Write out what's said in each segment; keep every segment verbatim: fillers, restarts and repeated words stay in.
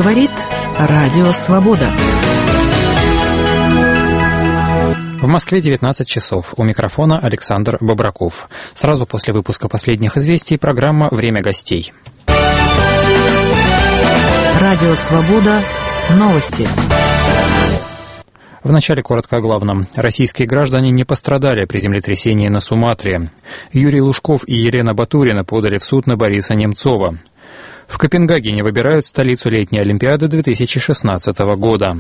Говорит Радио Свобода. В Москве девятнадцать часов. У микрофона Александр Бобраков. Сразу после выпуска последних известий программа «Время гостей». Радио Свобода. Новости. Вначале коротко о главном. Российские граждане не пострадали при землетрясении на Суматре. Юрий Лужков и Елена Батурина подали в суд на Бориса Немцова. В Копенгагене выбирают столицу летней Олимпиады две тысячи шестнадцатого года.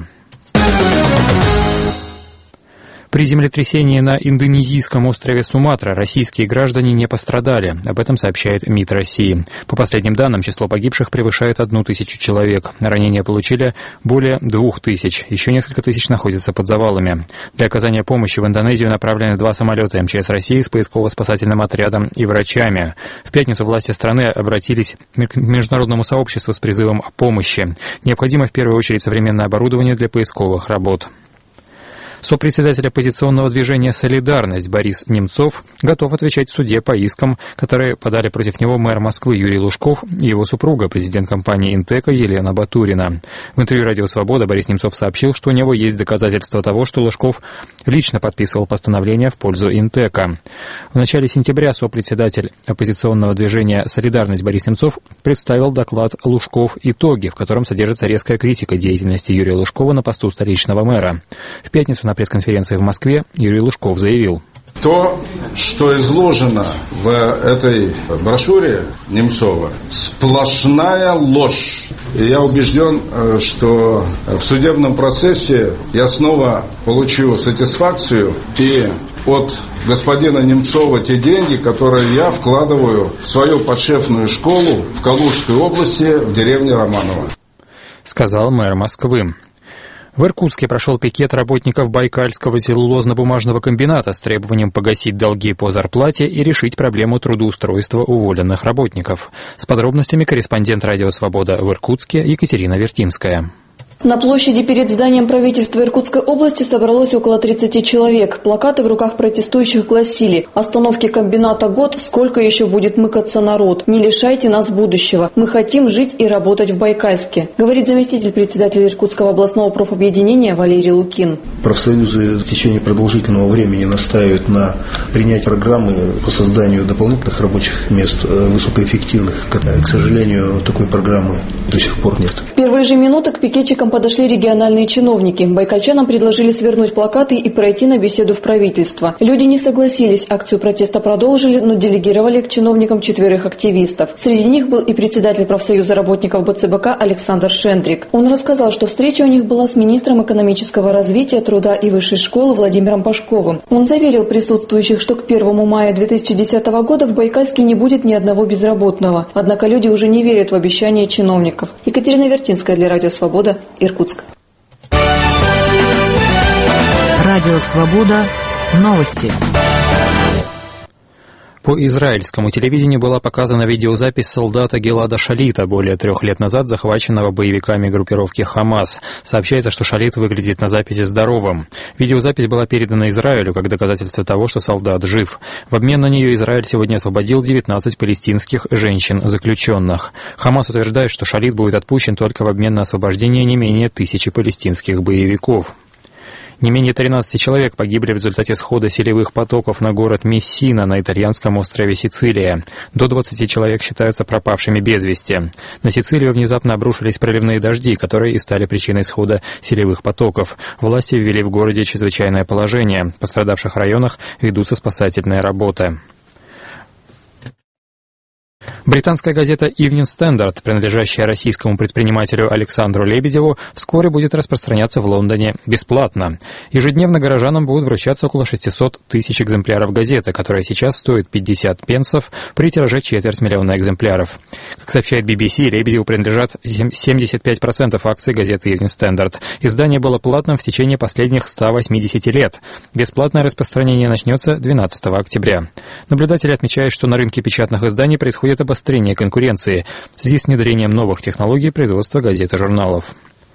При землетрясении на индонезийском острове Суматра российские граждане не пострадали. Об этом сообщает МИД России. По последним данным, число погибших превышает одну тысячу человек. Ранения получили более двух тысяч. Еще несколько тысяч находятся под завалами. Для оказания помощи в Индонезию направлены два самолета эм че эс России с поисково-спасательным отрядом и врачами. В пятницу власти страны обратились к международному сообществу с призывом о помощи. Необходимо в первую очередь современное оборудование для поисковых работ. Сопредседатель оппозиционного движения «Солидарность» Борис Немцов готов отвечать в суде по искам, которые подали против него мэр Москвы Юрий Лужков и его супруга, президент компании «Интека» Елена Батурина. В интервью «Радио Свобода» Борис Немцов сообщил, что у него есть доказательства того, что Лужков лично подписывал постановление в пользу «Интека». В начале сентября сопредседатель оппозиционного движения «Солидарность» Борис Немцов представил доклад «Лужков. Итоги», в котором содержится резкая критика деятельности Юрия Лужкова на посту столичного мэра. В пятницу на пресс-конференции в Москве Юрий Лужков заявил: то, что изложено в этой брошюре Немцова, сплошная ложь. И я убежден, что в судебном процессе я снова получу сатисфакцию и от господина Немцова те деньги, которые я вкладываю в свою подшефную школу в Калужской области, в деревне Романово. Сказал мэр Москвы. В Иркутске прошел пикет работников Байкальского целлюлозно-бумажного комбината с требованием погасить долги по зарплате и решить проблему трудоустройства уволенных работников. С подробностями корреспондент «Радио Свобода» в Иркутске Екатерина Вертинская. На площади перед зданием правительства Иркутской области собралось около тридцати человек. Плакаты в руках протестующих гласили: «Остановки комбината год, сколько еще будет мыкаться народ? Не лишайте нас будущего. Мы хотим жить и работать в Байкальске», говорит заместитель председателя Иркутского областного профобъединения Валерий Лукин. Профсоюзы в течение продолжительного времени настаивают на принятии программы по созданию дополнительных рабочих мест, высокоэффективных. К сожалению, такой программы до сих пор нет. В первые же минуты к пикетчикам подошли региональные чиновники. Байкальчанам предложили свернуть плакаты и пройти на беседу в правительство. Люди не согласились, акцию протеста продолжили, но делегировали к чиновникам четверых активистов. Среди них был и председатель профсоюза работников бэ цэ бэ ка Александр Шендрик. Он рассказал, что встреча у них была с министром экономического развития, труда и высшей школы Владимиром Пашковым. Он заверил присутствующих, что к первому мая две тысячи десятого года в Байкальске не будет ни одного безработного. Однако люди уже не верят в обещания чиновников. Екатерина Вертинская для Радио Свобода, Иркутск. Радио Свобода. Новости. По израильскому телевидению была показана видеозапись солдата Гилада Шалита, более трех лет назад захваченного боевиками группировки «Хамас». Сообщается, что Шалит выглядит на записи здоровым. Видеозапись была передана Израилю как доказательство того, что солдат жив. В обмен на нее Израиль сегодня освободил девятнадцать палестинских женщин-заключенных. «Хамас» утверждает, что Шалит будет отпущен только в обмен на освобождение не менее тысячи палестинских боевиков. Не менее тринадцати человек погибли в результате схода селевых потоков на город Мессина на итальянском острове Сицилия. До двадцати человек считаются пропавшими без вести. На Сицилию внезапно обрушились проливные дожди, которые и стали причиной схода селевых потоков. Власти ввели в городе чрезвычайное положение. В пострадавших районах ведутся спасательные работы. Британская газета Evening Standard, принадлежащая российскому предпринимателю Александру Лебедеву, вскоре будет распространяться в Лондоне бесплатно. Ежедневно горожанам будут вручаться около шестисот тысяч экземпляров газеты, которая сейчас стоит пятьдесят пенсов при тираже четверть миллиона экземпляров. Как сообщает би би си, Лебедеву принадлежат семьдесят пять процентов акций газеты Evening Standard. Издание было платным в течение последних ста восьмидесяти лет. Бесплатное распространение начнется двенадцатого октября. Наблюдатели отмечают, что на рынке печатных изданий происходит обострение конкуренции в связи с внедрением новых технологий производства газет и журналов.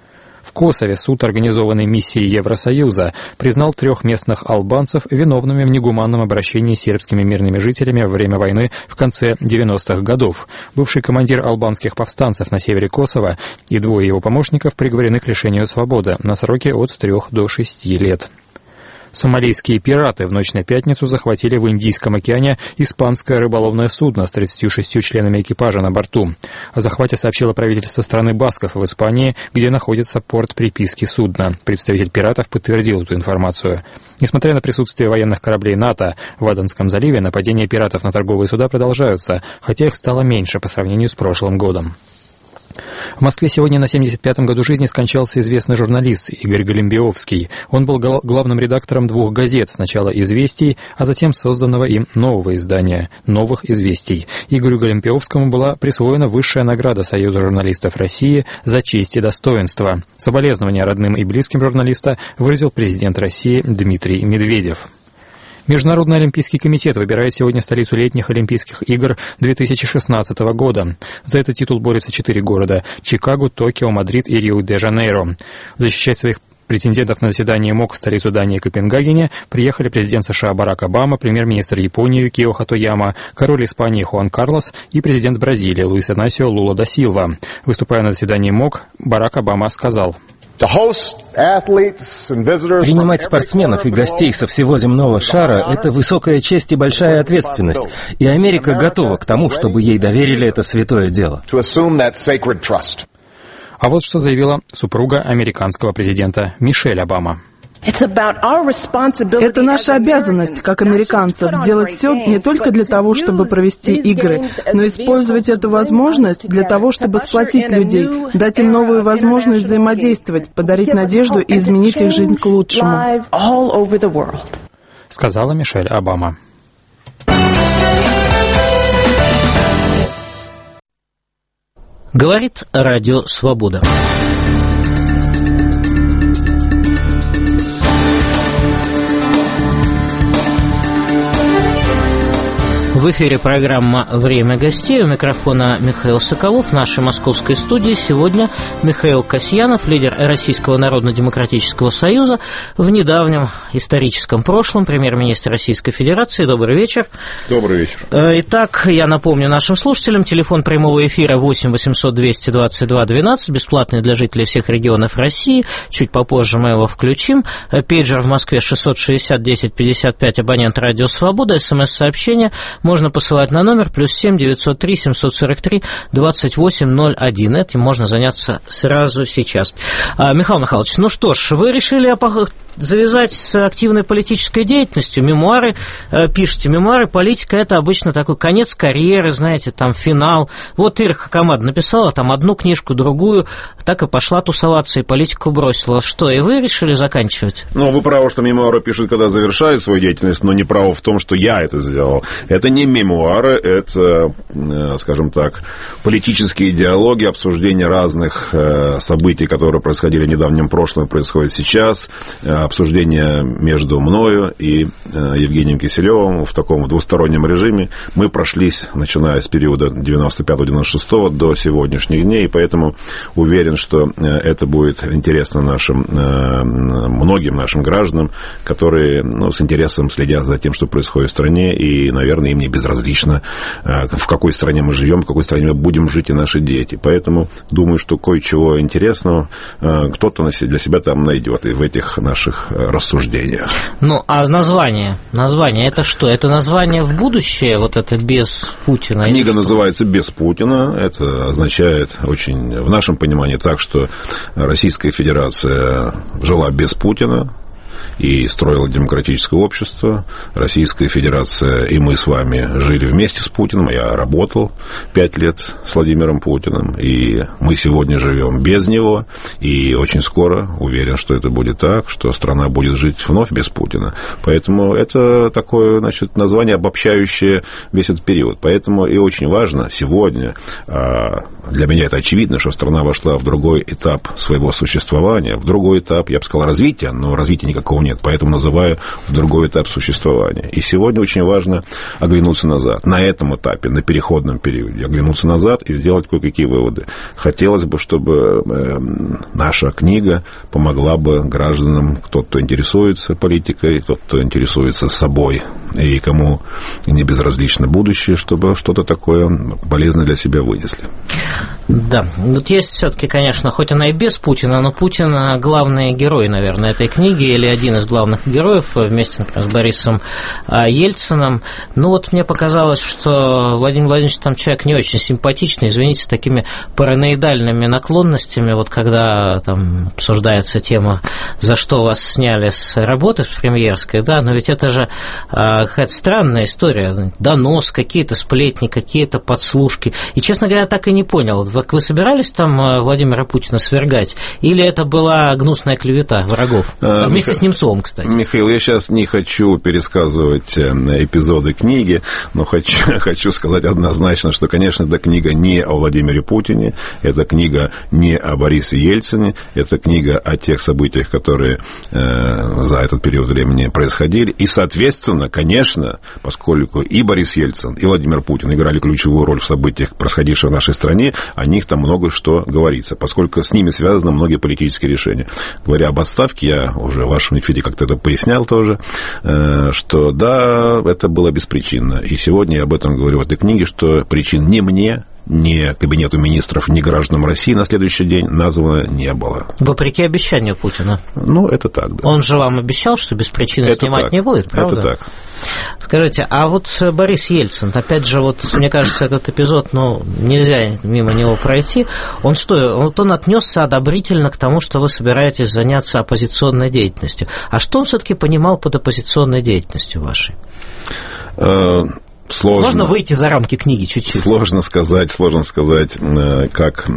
В Косове суд, организованный миссией Евросоюза, признал трех местных албанцев виновными в негуманном обращении с сербскими мирными жителями во время войны в конце девяностых годов. Бывший командир албанских повстанцев на севере Косово и двое его помощников приговорены к лишению свободы на сроки от трех до шести лет. Сомалийские пираты в ночь на пятницу захватили в Индийском океане испанское рыболовное судно с тридцатью шестью членами экипажа на борту. О захвате сообщило правительство страны Басков в Испании, где находится порт приписки судна. Представитель пиратов подтвердил эту информацию. Несмотря на присутствие военных кораблей НАТО в Аденском заливе, нападения пиратов на торговые суда продолжаются, хотя их стало меньше по сравнению с прошлым годом. В Москве сегодня на семьдесят пятом году жизни скончался известный журналист Игорь Голембиовский. Он был главным редактором двух газет, сначала «Известий», а затем созданного им нового издания «Новых известий». Игорю Голембиовскому была присвоена высшая награда Союза журналистов России за честь и достоинство. Соболезнования родным и близким журналиста выразил президент России Дмитрий Медведев. Международный олимпийский комитет выбирает сегодня столицу летних Олимпийских игр две тысячи шестнадцатого года. За этот титул борются четыре города – Чикаго, Токио, Мадрид и Рио-де-Жанейро. Защищать своих претендентов на заседание МОК в столицу Дании Копенгагене приехали президент США Барак Обама, премьер-министр Японии Юкио Хатояма, король Испании Хуан Карлос и президент Бразилии Луис Инасио Лула да Силва. Выступая на заседании МОК, Барак Обама сказал: «Принимать спортсменов и гостей со всего земного шара – это высокая честь и большая ответственность, и Америка готова к тому, чтобы ей доверили это святое дело». А вот что заявила супруга американского президента Мишель Обама. Это наша обязанность, как американцев, сделать все не только для того, чтобы провести игры, но использовать эту возможность для того, чтобы сплотить людей, дать им новую возможность взаимодействовать, подарить надежду и изменить их жизнь к лучшему. Сказала Мишель Обама. Говорит Радио Свобода. В эфире программа «Время гостей». У микрофона Михаил Соколов. В нашей московской студии сегодня Михаил Касьянов, лидер Российского народно-демократического союза, в недавнем историческом прошлом премьер-министр Российской Федерации. Добрый вечер. Добрый вечер. Итак, я напомню нашим слушателям, телефон прямого эфира восемь восемьсот двести двадцать два двенадцать, бесплатный для жителей всех регионов России. Чуть попозже мы его включим. Пейджер в Москве шестьсот шестьдесят десять пятьдесят пять, абонент «Радио Свобода». СМС-сообщение можно посылать на номер плюс семь девятьсот три семьсот сорок три двадцать восемь ноль один. Этим можно заняться сразу сейчас. А, Михаил Михайлович, ну что ж, вы решили завязать с активной политической деятельностью. Мемуары э, пишете. Мемуары политика — это обычно такой конец карьеры, знаете, там финал. Вот Ира Хакамада написала там одну книжку, другую, так и пошла тусоваться, и политику бросила. Что, и вы решили заканчивать? Ну, вы правы, что мемуары пишут, когда завершают свою деятельность, но не правы в том, что я это сделал. Это не мемуары, это, скажем так, политические диалоги, обсуждение разных событий, которые происходили в недавнем прошлом и происходят сейчас, обсуждение между мною и Евгением Киселевым в таком двустороннем режиме. Мы прошлись, начиная с периода девяносто пятого — девяносто шестого до сегодняшних дней, и поэтому уверен, что это будет интересно нашим, многим нашим гражданам, которые, ну, с интересом следят за тем, что происходит в стране, и, наверное, им не безразлично, в какой стране мы живем, в какой стране мы будем жить и наши дети. Поэтому думаю, что кое-чего интересного кто-то для себя там найдет и в этих наших рассуждениях. Ну, а название? Название — это что? Это название в будущее, вот это «Без Путина»? Книга называется «Без Путина». Это означает очень, в нашем понимании, так, что Российская Федерация жила без Путина и строила демократическое общество. Российская Федерация и мы с вами жили вместе с Путиным. Я работал пять лет с Владимиром Путиным, и мы сегодня живем без него. И очень скоро, уверен, что это будет так, что страна будет жить вновь без Путина. Поэтому это такое, значит, название, обобщающее весь этот период. Поэтому и очень важно сегодня, для меня это очевидно, что страна вошла в другой этап своего существования, в другой этап, я бы сказал, развития, но развития никакого никакого нет. Поэтому называю в другой этап существования. И сегодня очень важно оглянуться назад. На этом этапе, на переходном периоде, оглянуться назад и сделать кое-какие выводы. Хотелось бы, чтобы э, наша книга помогла бы гражданам, тот, кто интересуется политикой, тот, кто интересуется собой, и кому не безразлично будущее, чтобы что-то такое полезное для себя вынесли. Да, вот есть все-таки, конечно, хоть она и без Путина, но Путин главный герой, наверное, этой книги, или один из главных героев, вместе, например, с Борисом Ельциным. Ну вот мне показалось, что Владимир Владимирович там человек не очень симпатичный, извините, с такими параноидальными наклонностями, вот когда там обсуждается тема, за что вас сняли с работы с премьерской, да, но ведь это же какая-то странная история, донос, какие-то сплетни, какие-то подслушки, и, честно говоря, так и не понял, вы собирались там Владимира Путина свергать, или это была гнусная клевета врагов? А, Вместе Миха... с Немцовым, кстати. Михаил, я сейчас не хочу пересказывать эпизоды книги, но хочу, хочу сказать однозначно, что, конечно, эта книга не о Владимире Путине, это книга не о Борисе Ельцине, это книга о тех событиях, которые э, за этот период времени происходили, и, соответственно, конечно, поскольку и Борис Ельцин, и Владимир Путин играли ключевую роль в событиях, происходивших в нашей стране, о них там много что говорится, поскольку с ними связаны многие политические решения. Говоря об отставке, я уже в вашем эфире как-то это пояснял тоже, что да, это было беспричинно. И сегодня я об этом говорю в этой книге, что причин не мне, ни Кабинету министров, ни гражданам России на следующий день названо не было. Вопреки обещанию Путина. Ну, это так, да. Он же вам обещал, что без причины это снимать так. не будет, правда? Это так. Скажите, а вот Борис Ельцин, опять же, вот мне кажется, этот эпизод, ну, нельзя мимо него пройти. Он что, вот он отнесся одобрительно к тому, что вы собираетесь заняться оппозиционной деятельностью. А что он все-таки понимал под оппозиционной деятельностью вашей? Сложно. Можно выйти за рамки книги чуть-чуть? Сложно сказать, сложно сказать, как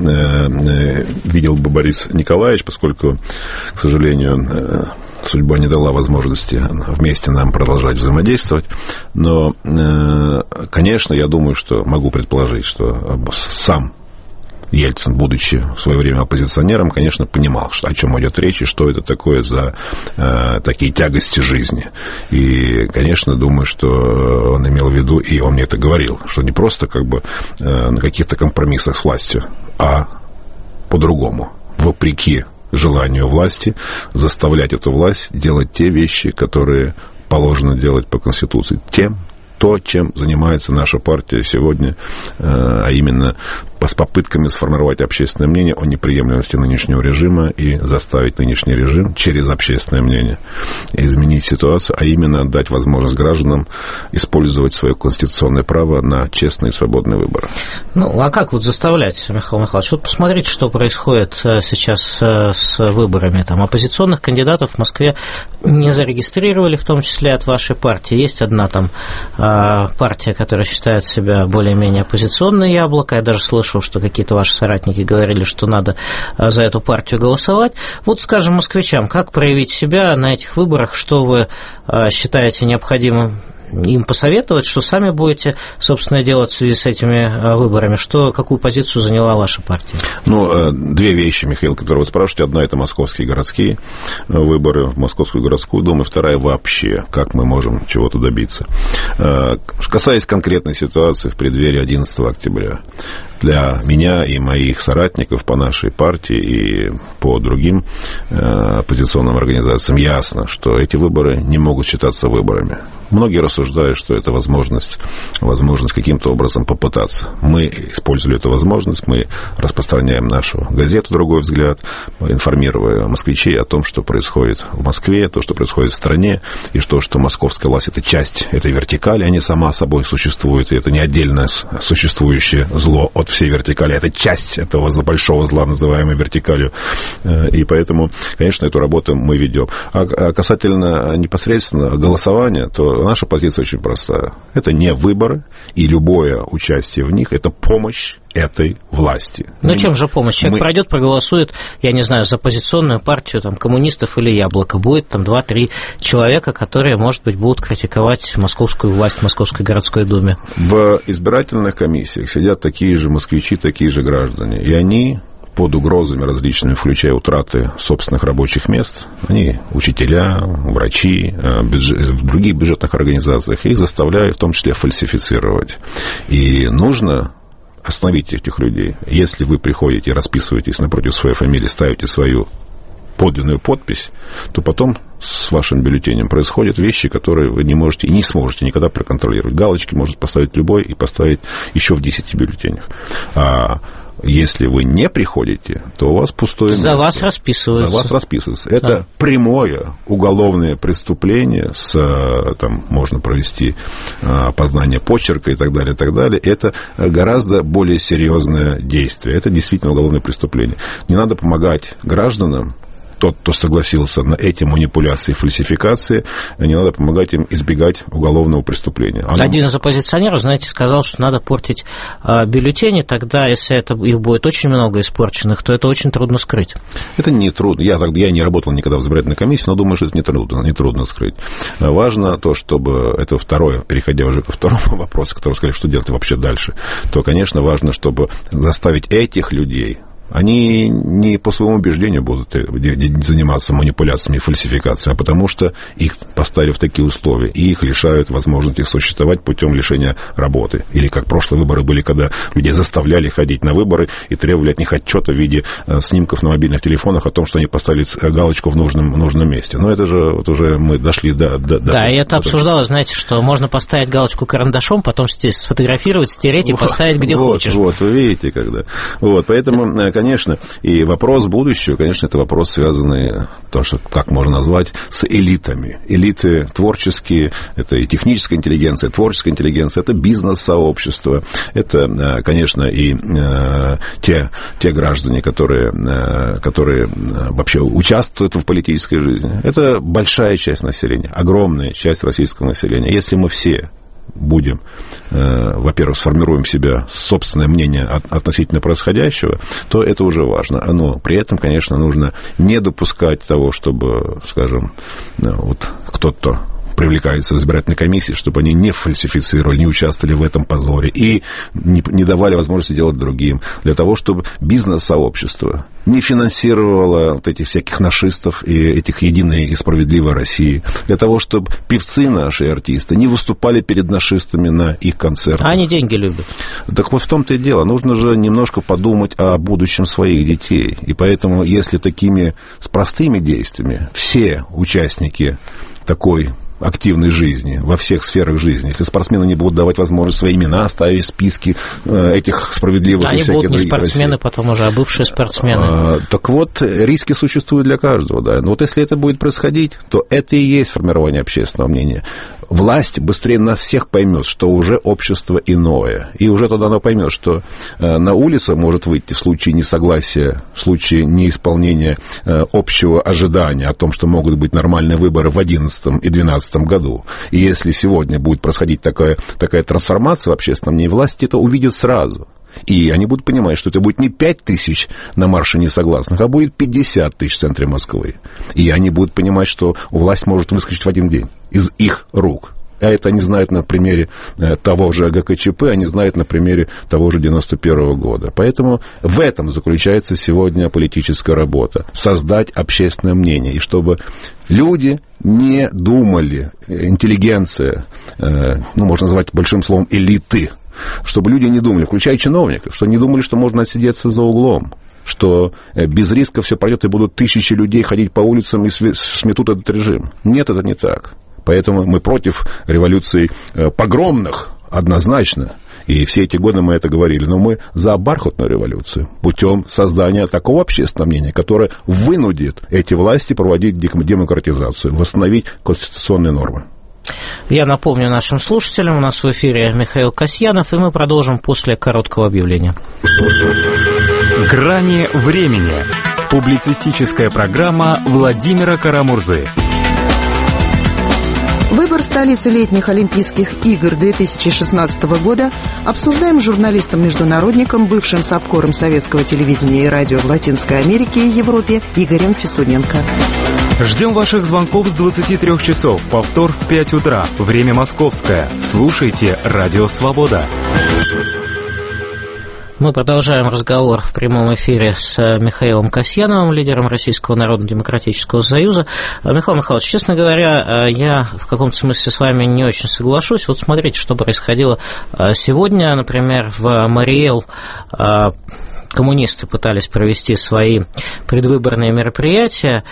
видел бы Борис Николаевич, поскольку, к сожалению, судьба не дала возможности вместе нам продолжать взаимодействовать. Но, конечно, я думаю, что могу предположить, что сам Ельцин, будучи в свое время оппозиционером, конечно, понимал, что, о чем идет речь и что это такое за э, такие тягости жизни. И, конечно, думаю, что он имел в виду, и он мне это говорил, что не просто как бы э, на каких-то компромиссах с властью, а по-другому, вопреки желанию власти, заставлять эту власть делать те вещи, которые положено делать по Конституции, тем, то, чем занимается наша партия сегодня, а именно с попытками сформировать общественное мнение о неприемлемости нынешнего режима и заставить нынешний режим через общественное мнение изменить ситуацию, а именно дать возможность гражданам использовать свое конституционное право на честные и свободные выборы. Ну, а как вот заставлять, Михаил Михайлович? Вот посмотрите, что происходит сейчас с выборами. Там оппозиционных кандидатов в Москве не зарегистрировали, в том числе от вашей партии. Есть одна там партия, которая считает себя более-менее оппозиционной, «Яблоко». Я даже слышал, что какие-то ваши соратники говорили, что надо за эту партию голосовать. Вот, скажем, москвичам, как проявить себя на этих выборах, что вы считаете необходимым им посоветовать, что сами будете, собственно, делать в связи с этими выборами? Что, какую позицию заняла ваша партия? Ну, две вещи, Михаил, которые вы спрашиваете. Одна – это московские городские выборы в Московскую городскую думу, и вторая – вообще, как мы можем чего-то добиться. Касаясь конкретной ситуации в преддверии одиннадцатого октября, для меня и моих соратников по нашей партии и по другим оппозиционным организациям ясно, что эти выборы не могут считаться выборами. Многие рассуждают, что это возможность, возможность каким-то образом попытаться. Мы использовали эту возможность, мы распространяем нашу газету «Другой взгляд», информируя москвичей о том, что происходит в Москве, то, что происходит в стране, и что, что московская власть – это часть этой вертикали, а не сама собой существует, и это не отдельное существующее зло от всей вертикали, это часть этого большого зла, называемой вертикалью. И поэтому, конечно, эту работу мы ведем. А касательно непосредственно голосования, то наша позиция очень простая. Это не выборы, и любое участие в них – это помощь этой власти. Ну, чем же помощь? Человек мы... пройдет, проголосует, я не знаю, за оппозиционную партию там, коммунистов или «Яблоко». Будет там два-три человека, которые, может быть, будут критиковать московскую власть в Московской городской думе. В избирательных комиссиях сидят такие же москвичи, такие же граждане. И они под угрозами различными, включая утраты собственных рабочих мест. Они учителя, врачи, бюджет, в других бюджетных организациях. Их заставляют в том числе фальсифицировать. И нужно остановить этих людей. Если вы приходите, расписываетесь напротив своей фамилии, ставите свою подлинную подпись, то потом с вашим бюллетенем происходят вещи, которые вы не можете и не сможете никогда проконтролировать. Галочки может поставить любой и поставить еще в десяти бюллетенях. А если вы не приходите, то у вас пустое место. За вас расписываются. За вас расписываются. Это да. прямое уголовное преступление, с, там можно провести опознание почерка и так далее, и так далее. Это гораздо более серьезное действие. Это действительно уголовное преступление. Не надо помогать гражданам. Тот, кто согласился на эти манипуляции и фальсификации, не надо помогать им избегать уголовного преступления. Оно... Один из оппозиционеров, знаете, сказал, что надо портить э, бюллетени, тогда, если это, их будет очень много испорченных, то это очень трудно скрыть. Это не трудно. Я, я не работал никогда в избирательной комиссии, но думаю, что это не трудно, не трудно скрыть. Важно то, чтобы... Это второе, переходя уже ко второму вопросу, который сказали, что делать вообще дальше, то, конечно, важно, чтобы заставить этих людей... Они не по своему убеждению будут заниматься манипуляциями и фальсификациями, а потому что их поставили в такие условия, и их лишают возможности существовать путем лишения работы. Или как прошлые выборы были, когда людей заставляли ходить на выборы и требовали от них отчета в виде снимков на мобильных телефонах о том, что они поставили галочку в нужном, в нужном месте. Но это же вот уже мы дошли до... до да, до, и это до... обсуждалось, знаете, что можно поставить галочку карандашом, потом сфотографировать, стереть и поставить где вот, хочешь. Вот, вы видите, когда... Вот, поэтому... Конечно, и вопрос будущего, конечно, это вопрос, связанный, то, что, как можно назвать, с элитами. Элиты творческие, это и техническая интеллигенция, творческая интеллигенция, это бизнес-сообщество, это, конечно, и э, те, те граждане, которые, э, которые вообще участвуют в политической жизни. Это большая часть населения, огромная часть российского населения. Если мы все будем, э, во-первых, сформируем себя собственное мнение от, относительно происходящего, то это уже важно. Но при этом, конечно, нужно не допускать того, чтобы, скажем, вот кто-то привлекаются в избирательной комиссии, чтобы они не фальсифицировали, не участвовали в этом позоре и не, не давали возможности делать другим, для того, чтобы бизнес-сообщество не финансировало вот этих всяких нашистов и этих «Единой и справедливой России», для того, чтобы певцы наши, артисты, не выступали перед нашистами на их концертах. Они деньги любят. Так вот в том-то и дело. Нужно же немножко подумать о будущем своих детей. И поэтому, если такими с простыми действиями все участники такой активной жизни, во всех сферах жизни. Если спортсмены не будут давать возможность свои имена оставить в списке э, этих справедливых Они и всяких будут не других спортсмены, России. Потом уже, а бывшие спортсмены. А, так вот, риски существуют для каждого, да. Но вот если это будет происходить, то это и есть формирование общественного мнения. Власть быстрее нас всех поймет, что уже общество иное. И уже тогда она поймет, что э, на улицу может выйти в случае несогласия, в случае неисполнения э, общего ожидания о том, что могут быть нормальные выборы в две тысячи одиннадцатом и две тысячи двенадцатом году. И если сегодня будет происходить такая, такая трансформация в общественном мнении, власть это увидит сразу. И они будут понимать, что это будет не пять тысяч на марше несогласных, а будет пятьдесят тысяч в центре Москвы. И они будут понимать, что власть может выскочить в один день из их рук. А это они знают на примере того же ГКЧП, они знают на примере того же девяносто первого года. Поэтому в этом заключается сегодня политическая работа. Создать общественное мнение. И чтобы люди не думали, интеллигенция, ну, можно назвать большим словом элиты, чтобы люди не думали, включая чиновников, что не думали, что можно отсидеться за углом, что без риска все пройдет и будут тысячи людей ходить по улицам и сметут этот режим. Нет, это не так. Поэтому мы против революций погромных, однозначно. И все эти годы мы это говорили. Но мы за бархатную революцию путем создания такого общественного мнения, которое вынудит эти власти проводить демократизацию, восстановить конституционные нормы. Я напомню нашим слушателям, у нас в эфире Михаил Касьянов, и мы продолжим после короткого объявления. «Грани времени». Публицистическая программа Владимира Карамурзы. Выбор столицы летних Олимпийских игр две тысячи шестнадцатого года обсуждаем с журналистом-международником, бывшим сапкором советского телевидения и радио в Латинской Америке и Европе Игорем Фисуненко. Ждем ваших звонков с двадцати трёх часов. Повтор в пять утра. Время московское. Слушайте «Радио Свобода». Мы продолжаем разговор в прямом эфире с Михаилом Касьяновым, лидером Российского Народно-Демократического Союза. Михаил Михайлович, честно говоря, я в каком-то смысле с вами не очень соглашусь. Вот смотрите, что происходило сегодня, например, в Мариэл. Коммунисты пытались провести свои предвыборные мероприятия,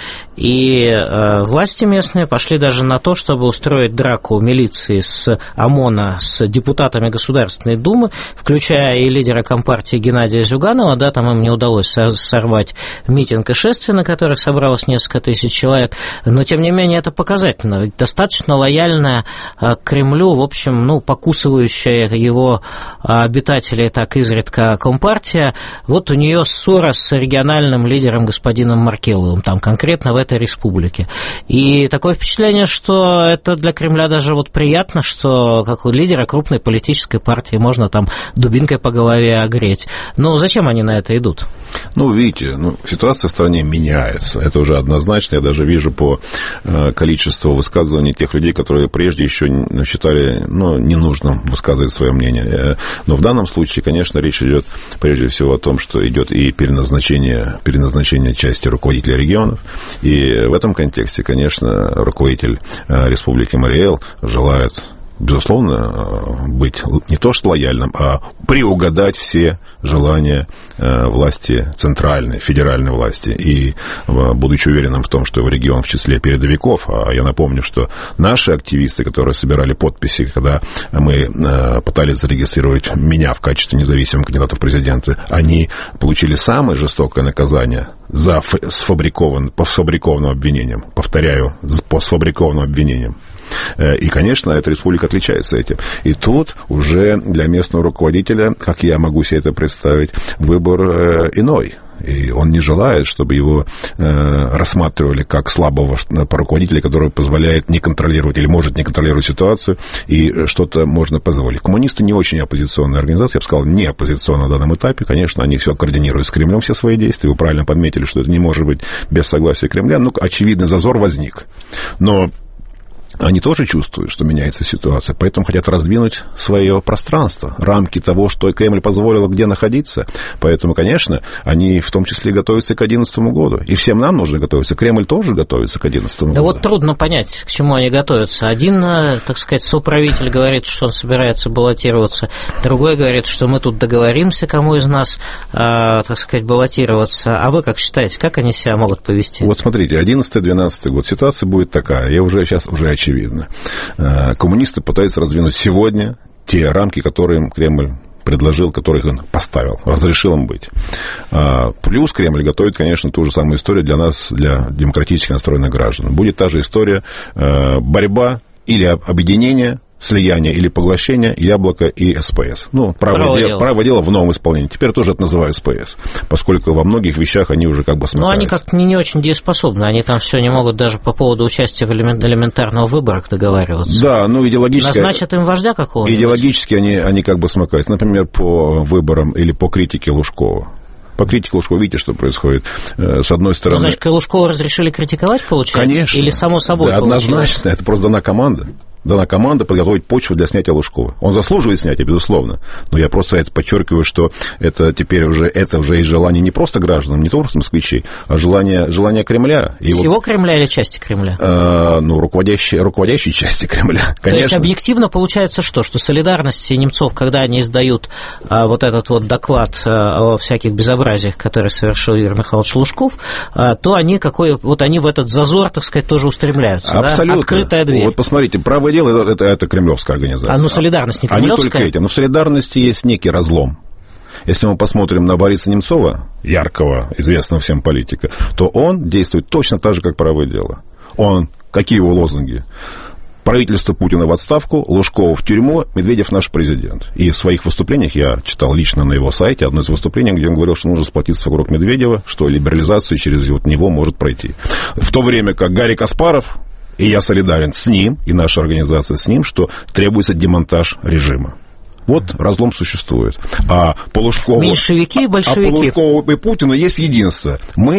и э, власти местные пошли даже на то, чтобы устроить драку милиции с ОМОНа с депутатами Государственной Думы, включая и лидера Компартии Геннадия Зюганова. Да, там им не удалось сорвать митинг и шествие, на которых собралось несколько тысяч человек, но, тем не менее, это показательно. Ведь достаточно лояльная к Кремлю, в общем, ну, покусывающая его обитателей так изредка Компартия. Вот у нее ссора с региональным лидером господином Маркеловым, там конкретно в этой республике. И такое впечатление, что это для Кремля даже вот приятно, что как у лидера крупной политической партии можно там дубинкой по голове огреть. Но зачем они на это идут? Ну, видите, ну, ситуация в стране меняется. Это уже однозначно. Я даже вижу по э, количеству высказываний тех людей, которые прежде еще считали, ну, ненужным высказывать свое мнение. Но в данном случае, конечно, речь идет прежде всего о том, что идет и переназначение, переназначение части руководителей регионов. И в этом контексте, конечно, руководитель э, Республики Мариэл желает, безусловно, быть не то что лояльным, а приугадать все желания власти центральной, федеральной власти. И будучи уверенным в том, что его регион в числе передовиков, а я напомню, что наши активисты, которые собирали подписи, когда мы пытались зарегистрировать меня в качестве независимого кандидата в президенты, они получили самое жестокое наказание за сфабрикован, по сфабрикованным обвинениям. Повторяю, по сфабрикованным обвинениям. И, конечно, эта республика отличается этим. И тут уже для местного руководителя, как я могу себе это представить, выбор иной. И он не желает, чтобы его э, рассматривали как слабого руководителя, который позволяет не контролировать или может не контролировать ситуацию, и что-то можно позволить. Коммунисты не очень оппозиционная организация, я бы сказал, не оппозиционная на данном этапе. Конечно, они все координируют с Кремлем, все свои действия. Вы правильно подметили, что это не может быть без согласия Кремля. Ну, очевидный зазор возник. Но они тоже чувствуют, что меняется ситуация, поэтому хотят раздвинуть свое пространство, рамки того, что Кремль позволил, где находиться. Поэтому, конечно, они в том числе готовятся к две тысячи одиннадцатому году. И всем нам нужно готовиться. Кремль тоже готовится к две тысячи одиннадцатому да году. Вот трудно понять, к чему они готовятся. Один, так сказать, соправитель говорит, что он собирается баллотироваться, другой говорит, что мы тут договоримся, кому из нас, так сказать, баллотироваться. А вы как считаете, как они себя могут повести? Вот смотрите, одиннадцатый-двенадцатый год. Ситуация будет такая. Я уже сейчас уже очевидно. Видно. Коммунисты пытаются раздвинуть сегодня те рамки, которые им Кремль предложил, которых он поставил, разрешил им быть. Плюс Кремль готовит, конечно, ту же самую историю для нас, для демократически настроенных граждан. Будет та же история, борьба или объединение, слияние или поглощение Яблоко и СПС. Ну, право дело, право дело в новом исполнении. Теперь тоже это называю СПС, поскольку во многих вещах они уже как бы смыкаются. Но они как-то не, не очень дееспособны. Они там все не могут даже по поводу участия в элемент, элементарного выборах договариваться. Да, ну идеологически... Назначат им вождя какого-нибудь? Идеологически они, они как бы смыкаются. Например, по выборам или по критике Лужкова. По критике Лужкова, видите, что происходит. С одной стороны... Ну, значит, Лужкова разрешили критиковать, получается? Конечно. Или само собой да, получилось? Однозначно. Это просто дана команда. Дана команда подготовить почву для снятия Лужкова. Он заслуживает снятия, безусловно. Но я просто это подчеркиваю, что это теперь уже, это уже и желание не просто граждан, не только москвичей, а желание, желание Кремля. И Всего вот, Кремля или части Кремля? Э, ну, руководящей, руководящей части Кремля, конечно. То есть объективно получается что? Что солидарность немцов, когда они издают а, вот этот вот доклад а, о всяких безобразиях, которые совершил Игорь Михайлович Лужков, а, то они какой, вот они в этот зазор, так сказать, тоже устремляются. Абсолютно. Да? Открытая дверь. Вот посмотрите, правое дело это, это, это кремлевская организация. А ну солидарность не кремлевская? А не только эти. Но в солидарности есть некий разлом. Если мы посмотрим на Бориса Немцова, яркого, известного всем политика, то он действует точно так же, как правое дело. Он, какие его лозунги? Правительство Путина в отставку, Лужкова в тюрьму, Медведев наш президент. И в своих выступлениях, я читал лично на его сайте одно из выступлений, где он говорил, что нужно сплотиться вокруг Медведева, что либерализация через вот него может пройти. В то время как Гарри Каспаров, и я солидарен с ним, и наша организация с ним, что требуется демонтаж режима. Вот разлом существует. А по Лужкову... Меньшевики и большевики. А по Лужкову и Путину есть единство. Мы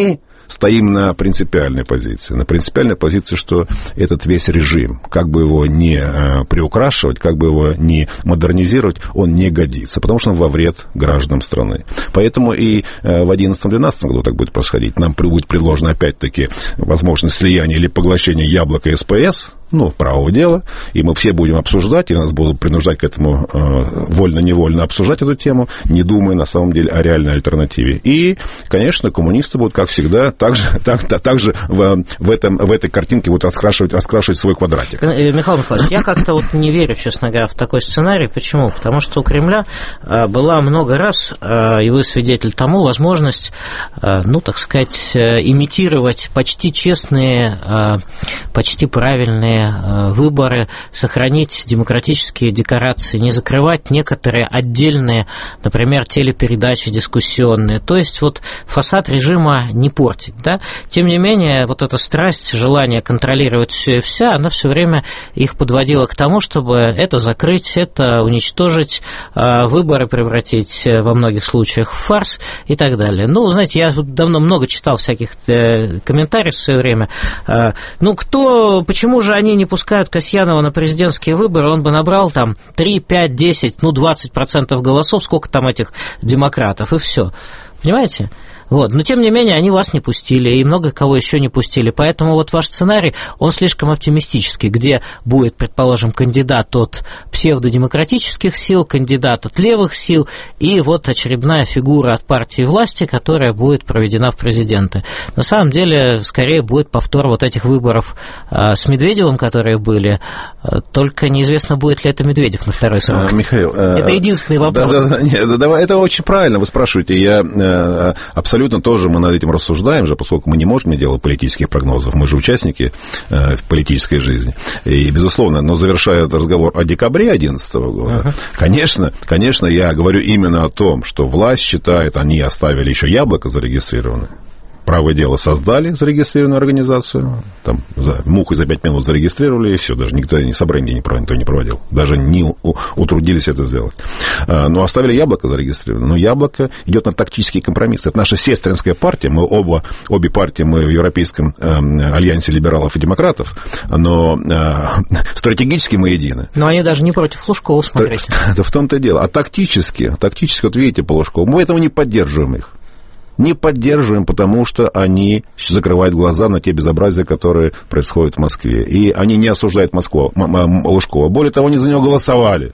стоим на принципиальной позиции. На принципиальной позиции, что этот весь режим, как бы его не э, приукрашивать, как бы его не модернизировать, он не годится, потому что он во вред гражданам страны. Поэтому и э, в одиннадцатом-двенадцатом году так будет происходить. Нам будет предложена опять-таки возможность слияния или поглощения Яблока и СПС, ну, правого дела, и мы все будем обсуждать, и нас будут принуждать к этому э, вольно-невольно обсуждать эту тему, не думая на самом деле о реальной альтернативе. И, конечно, коммунисты будут, как всегда, также, так, также в, в, этом, в этой картинке будут раскрашивать, раскрашивать свой квадратик. Михаил Михайлович, я как-то вот не верю, честно говоря, в такой сценарий. Почему? Потому что у Кремля была много раз, и вы свидетель тому, возможность, ну, так сказать, имитировать почти честные, почти правильные выборы, сохранить демократические декорации, не закрывать некоторые отдельные, например, телепередачи дискуссионные. То есть вот фасад режима не портить. Да? Тем не менее, вот эта страсть, желание контролировать все и вся, она все время их подводила к тому, чтобы это закрыть, это уничтожить, выборы превратить во многих случаях в фарс и так далее. Ну, знаете, я давно много читал всяких комментариев в свое время. Ну, кто, почему же они не пускают Касьянова на президентские выборы, он бы набрал там три, пять, десять, ну, двадцать процентов голосов, сколько там этих демократов, и все. Понимаете? Вот. Но, тем не менее, они вас не пустили, и много кого еще не пустили. Поэтому вот ваш сценарий, он слишком оптимистический, где будет, предположим, кандидат от псевдодемократических сил, кандидат от левых сил, и вот очередная фигура от партии власти, которая будет проведена в президенты. На самом деле, скорее будет повтор вот этих выборов с Медведевым, которые были, только неизвестно, будет ли это Медведев на второй срок. А, Михаил, это единственный вопрос. Да, да, да, нет, да, это очень правильно, вы спрашиваете. Я абсолютно Абсолютно тоже мы над этим рассуждаем же, поскольку мы не можем делать политических прогнозов, мы же участники э, политической жизни. И, безусловно, но завершая этот разговор о декабре две тысячи одиннадцатого года, uh-huh. конечно, конечно, я говорю именно о том, что власть считает, они оставили еще Яблоко зарегистрированное. Правое дело создали зарегистрированную организацию, там за, мухой за пять минут зарегистрировали, и все, даже никто ни собрание никто не проводил, даже не у, утрудились это сделать. А, но оставили Яблоко зарегистрированное. Но Яблоко идет на тактический компромисс. Это наша сестринская партия, мы оба, обе партии мы в Европейском э, альянсе либералов и демократов, но э, стратегически мы едины. Но они даже не против Лужкова, смотрите. Это в том-то и дело. А тактически, тактически, вот видите, по Лужкову, мы этого не поддерживаем их. Не поддерживаем, потому что они закрывают глаза на те безобразия, которые происходят в Москве. И они не осуждают Москву, Лужкова. Более того, они за него голосовали.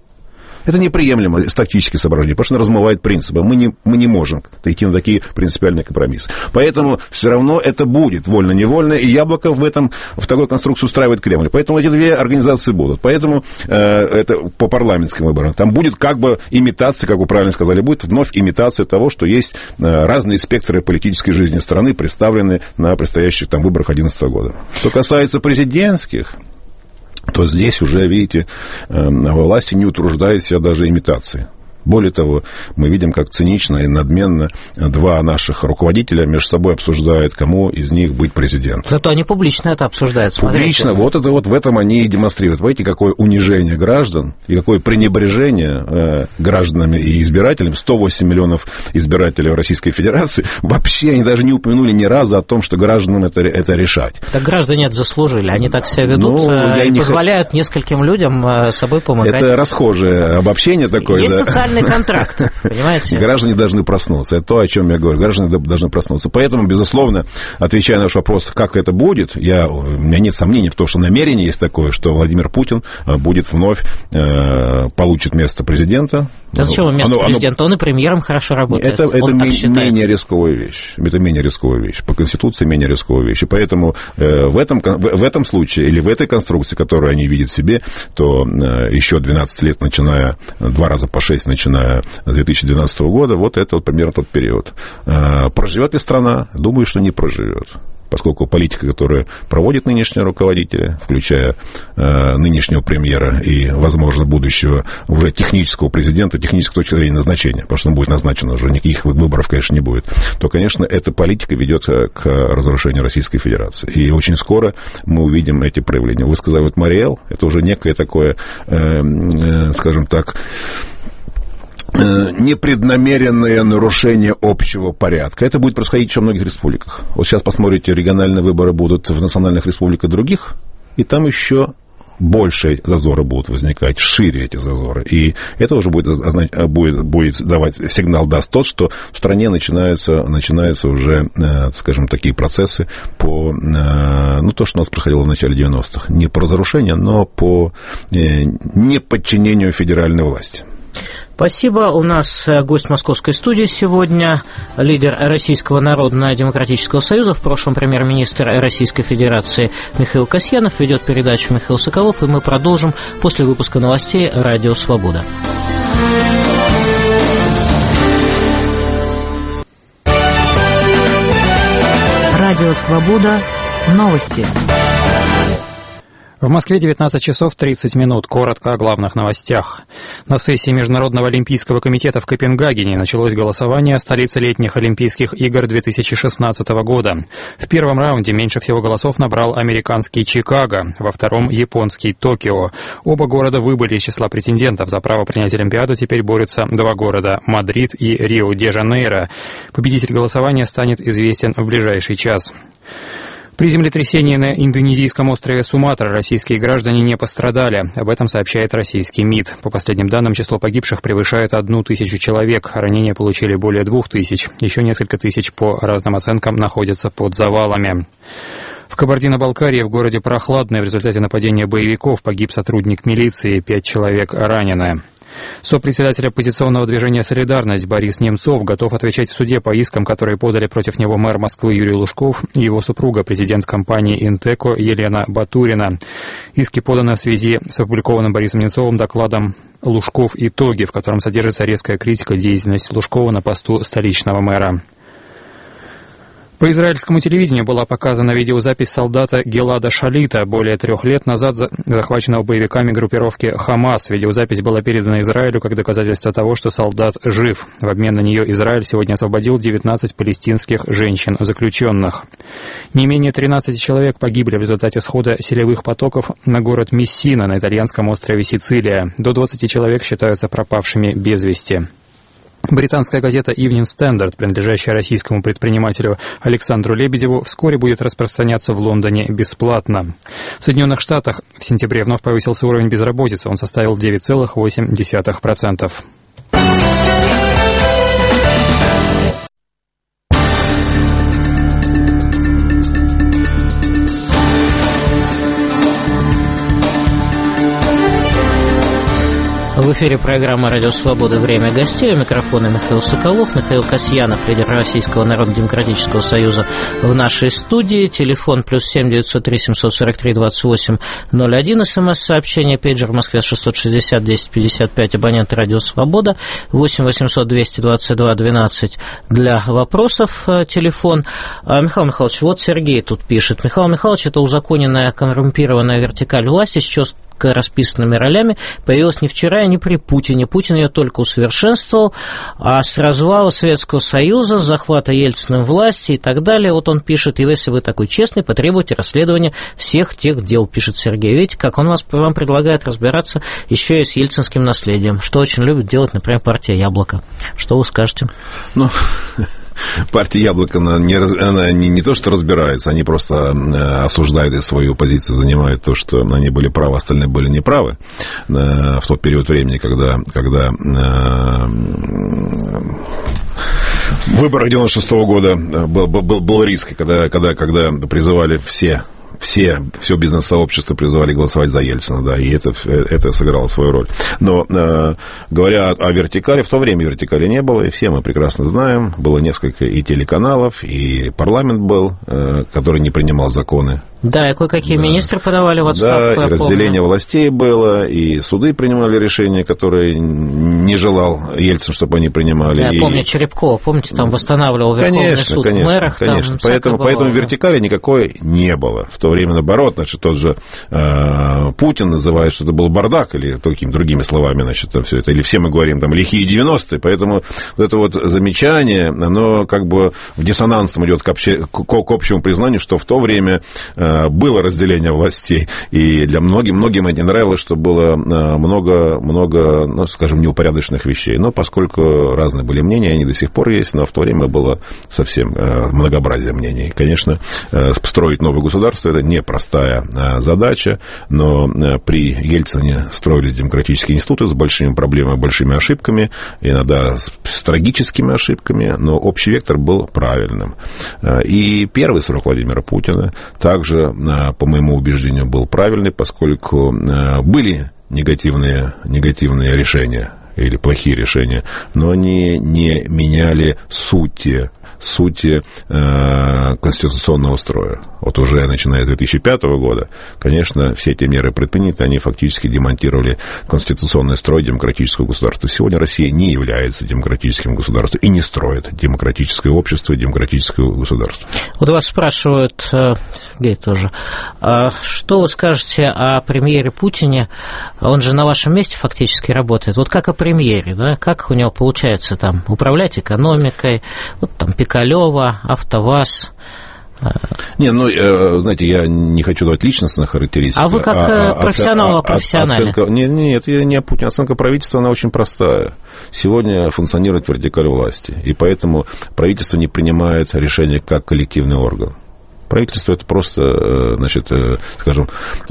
Это неприемлемо с тактических соображений, потому что размывает принципы. Мы не, мы не можем идти на такие принципиальные компромиссы. Поэтому все равно это будет вольно-невольно, и Яблоко в, этом, в такой конструкции устраивает Кремль. Поэтому эти две организации будут. Поэтому э, это по парламентским выборам. Там будет как бы имитация, как вы правильно сказали, будет вновь имитация того, что есть э, разные спектры политической жизни страны, представлены на предстоящих там выборах две тысячи одиннадцатого года. Что касается президентских, то здесь уже, видите, власти не утруждают себя даже имитацией. Более того, мы видим, как цинично и надменно два наших руководителя между собой обсуждают, кому из них быть президентом. Зато они публично это обсуждают. Смотрите. Публично, вот это вот в этом они и демонстрируют. Видите, какое унижение граждан и какое пренебрежение э, гражданами и избирателями. сто восемь миллионов избирателей в Российской Федерации. Вообще они даже не упомянули ни разу о том, что гражданам это, это решать. Так граждане это заслужили. Они так себя ведут, ну, и не позволяют х... нескольким людям собой помогать. Это расхожее обобщение такое. Есть да? социальный контракт, понимаете? Граждане должны проснуться. Это то, о чем я говорю. Граждане должны проснуться. Поэтому, безусловно, отвечая на ваш вопрос, как это будет, я, у меня нет сомнений в том, что намерение есть такое, что Владимир Путин будет вновь э, получит место президента. А зачем ему место оно, президента? Оно... Он и премьером хорошо работает. Это, это ме- менее рисковая вещь. Это менее рисковая вещь. По Конституции менее рисковая вещь. И поэтому э, в, этом, в, в этом случае, или в этой конструкции, которую они видят в себе, то э, еще двенадцать лет, начиная два раза по шесть, начиная с две тысячи двенадцатого года, вот это вот примерно тот период. Э, проживет ли страна? Думаю, что не проживет. Поскольку политика, которую проводят нынешние руководители, включая э, нынешнего премьера и, возможно, будущего уже технического президента, технического точки зрения назначения, потому что он будет назначен уже, никаких выборов, конечно, не будет, то, конечно, эта политика ведет к разрушению Российской Федерации. И очень скоро мы увидим эти проявления. Вы сказали, вот Мариэл, это уже некое такое, э, э, скажем так, непреднамеренное нарушение общего порядка. Это будет происходить еще в многих республиках. Вот сейчас посмотрите, региональные выборы будут в национальных республиках других, и там еще больше зазоры будут возникать, шире эти зазоры. И это уже будет, будет, будет давать сигнал, даст тот, что в стране начинаются, начинаются уже, скажем, такие процессы по, ну, то, что у нас происходило в начале девяностых. Не по разрушению, но по неподчинению федеральной власти. Спасибо. У нас гость московской студии сегодня, лидер Российского народно-демократического союза, в прошлом премьер-министр Российской Федерации Михаил Касьянов. Ведет передачу Михаил Соколов, и мы продолжим после выпуска новостей «Радио Свобода». Радио Свобода. Новости. В Москве девятнадцать часов тридцать минут. Коротко о главных новостях. На сессии Международного олимпийского комитета в Копенгагене началось голосование о столице летних Олимпийских игр две тысячи шестнадцатого года. В первом раунде меньше всего голосов набрал американский Чикаго, во втором — японский Токио. Оба города выбыли из числа претендентов. За право принять Олимпиаду теперь борются два города — Мадрид и Рио-де-Жанейро. Победитель голосования станет известен в ближайший час. При землетрясении на индонезийском острове Суматра российские граждане не пострадали. Об этом сообщает российский МИД. По последним данным, число погибших превышает одну тысячу человек. Ранения получили более двух тысяч. Еще несколько тысяч, по разным оценкам, находятся под завалами. В Кабардино-Балкарии, в городе Прохладное, в результате нападения боевиков погиб сотрудник милиции, пять человек ранены. Сопредседатель оппозиционного движения «Солидарность» Борис Немцов готов отвечать в суде по искам, которые подали против него мэр Москвы Юрий Лужков и его супруга, президент компании «Интеко» Елена Батурина. Иски поданы в связи с опубликованным Борисом Немцовым докладом «Лужков. Итоги», в котором содержится резкая критика деятельности Лужкова на посту столичного мэра. По израильскому телевидению была показана видеозапись солдата Гелада Шалита, более трех лет назад захваченного боевиками группировки «Хамас». Видеозапись была передана Израилю как доказательство того, что солдат жив. В обмен на нее Израиль сегодня освободил девятнадцать палестинских женщин-заключенных. Не менее тринадцати человек погибли в результате схода селевых потоков на город Мессина на итальянском острове Сицилия. До двадцати человек считаются пропавшими без вести. Британская газета Evening Standard, принадлежащая российскому предпринимателю Александру Лебедеву, вскоре будет распространяться в Лондоне бесплатно. В Соединенных Штатах в сентябре вновь повысился уровень безработицы. Он составил девять целых восемь десятых процента. В эфире программа «Радио Свобода. Время гостей». У микрофона Михаил Соколов, Михаил Касьянов, лидер Российского народно-демократического союза, в нашей студии. Телефон плюс семь девятьсот три семьсот сорок три двадцать восемь ноль один. СМС-сообщение, пейджер в Москве шестьсот шестьдесят десять пятьдесят пять. Абонент «Радио Свобода». восемь восемьсот двести двадцать два двенадцать для вопросов. Телефон. Михаил Михайлович, вот Сергей тут пишет. Михаил Михайлович, это узаконенная коррумпированная вертикаль власти с четко расписанными ролями появилась не вчера и не при Путине. Путин ее только усовершенствовал, а с развала Советского Союза, с захвата Ельциным власти и так далее. Вот он пишет, и если вы такой честный, потребуйте расследования всех тех дел, пишет Сергей. Видите, как он вас, вам предлагает разбираться еще и с ельцинским наследием, что очень любит делать, например, партия «Яблоко». Что вы скажете? Ну... Партия «Яблоко», она, не, она не, не то, что разбирается, они просто осуждают и свою позицию занимают то, что они были правы, остальные были неправы в тот период времени, когда, когда в выборах девяносто шестого года был, был, был риск, когда, когда, когда призывали все... Все, все бизнес-сообщество призывали голосовать за Ельцина, да, и это, это сыграло свою роль. Но, э, говоря о, о вертикали, в то время вертикали не было, и все мы прекрасно знаем, было несколько и телеканалов, и парламент был, э, который не принимал законы. Да, и кое-какие да. министры подавали в отставку. Да, и разделение помню. властей было, и суды принимали решения, которые не желал Ельцин, чтобы они принимали. Я и... помню Черепкова, помните, там восстанавливал Верховный конечно, суд конечно, в мэрах. Конечно, поэтому, поэтому вертикали никакой не было. В то время, наоборот, значит, тот же э, Путин называет, что это был бардак, или такими другими словами, значит, все это, или все мы говорим, там, лихие девяностые, поэтому вот это вот замечание, оно как бы в диссонансом идет к, обще... к, к общему признанию, что в то время... Э, было разделение властей, и для многих, многим это не нравилось, что было много, много, ну, скажем, неупорядоченных вещей. Но поскольку разные были мнения, они до сих пор есть, но в то время было совсем многообразие мнений. Конечно, строить новое государство – это непростая задача, но при Ельцине строились демократические институты с большими проблемами, большими ошибками, иногда с трагическими ошибками, но общий вектор был правильным. И первый срок Владимира Путина также, по моему убеждению, был правильный, поскольку были негативные, негативные решения или плохие решения, но они не меняли сути, сути э, конституционного строя. Вот уже начиная с две тысячи пятого года, конечно, все эти меры предприняты, они фактически демонтировали конституционный строй демократического государства. Сегодня Россия не является демократическим государством и не строит демократическое общество и демократическое государство. Вот вас спрашивают, Сергей тоже, что вы скажете о премьере Путине? Он же на вашем месте фактически работает. Вот как о премьере, да? Как у него получается там управлять экономикой, вот там Пикалева, АвтоВАЗ? Не, ну, знаете, я не хочу давать личностных характеристик. А вы как а, профессионал, а, профессионально? Оценка, нет, нет, я не о Путине. Оценка правительства, она очень простая. Сегодня функционирует вертикаль власти, и поэтому правительство не принимает решения как коллективный орган. Правительство – это просто, значит, скажем,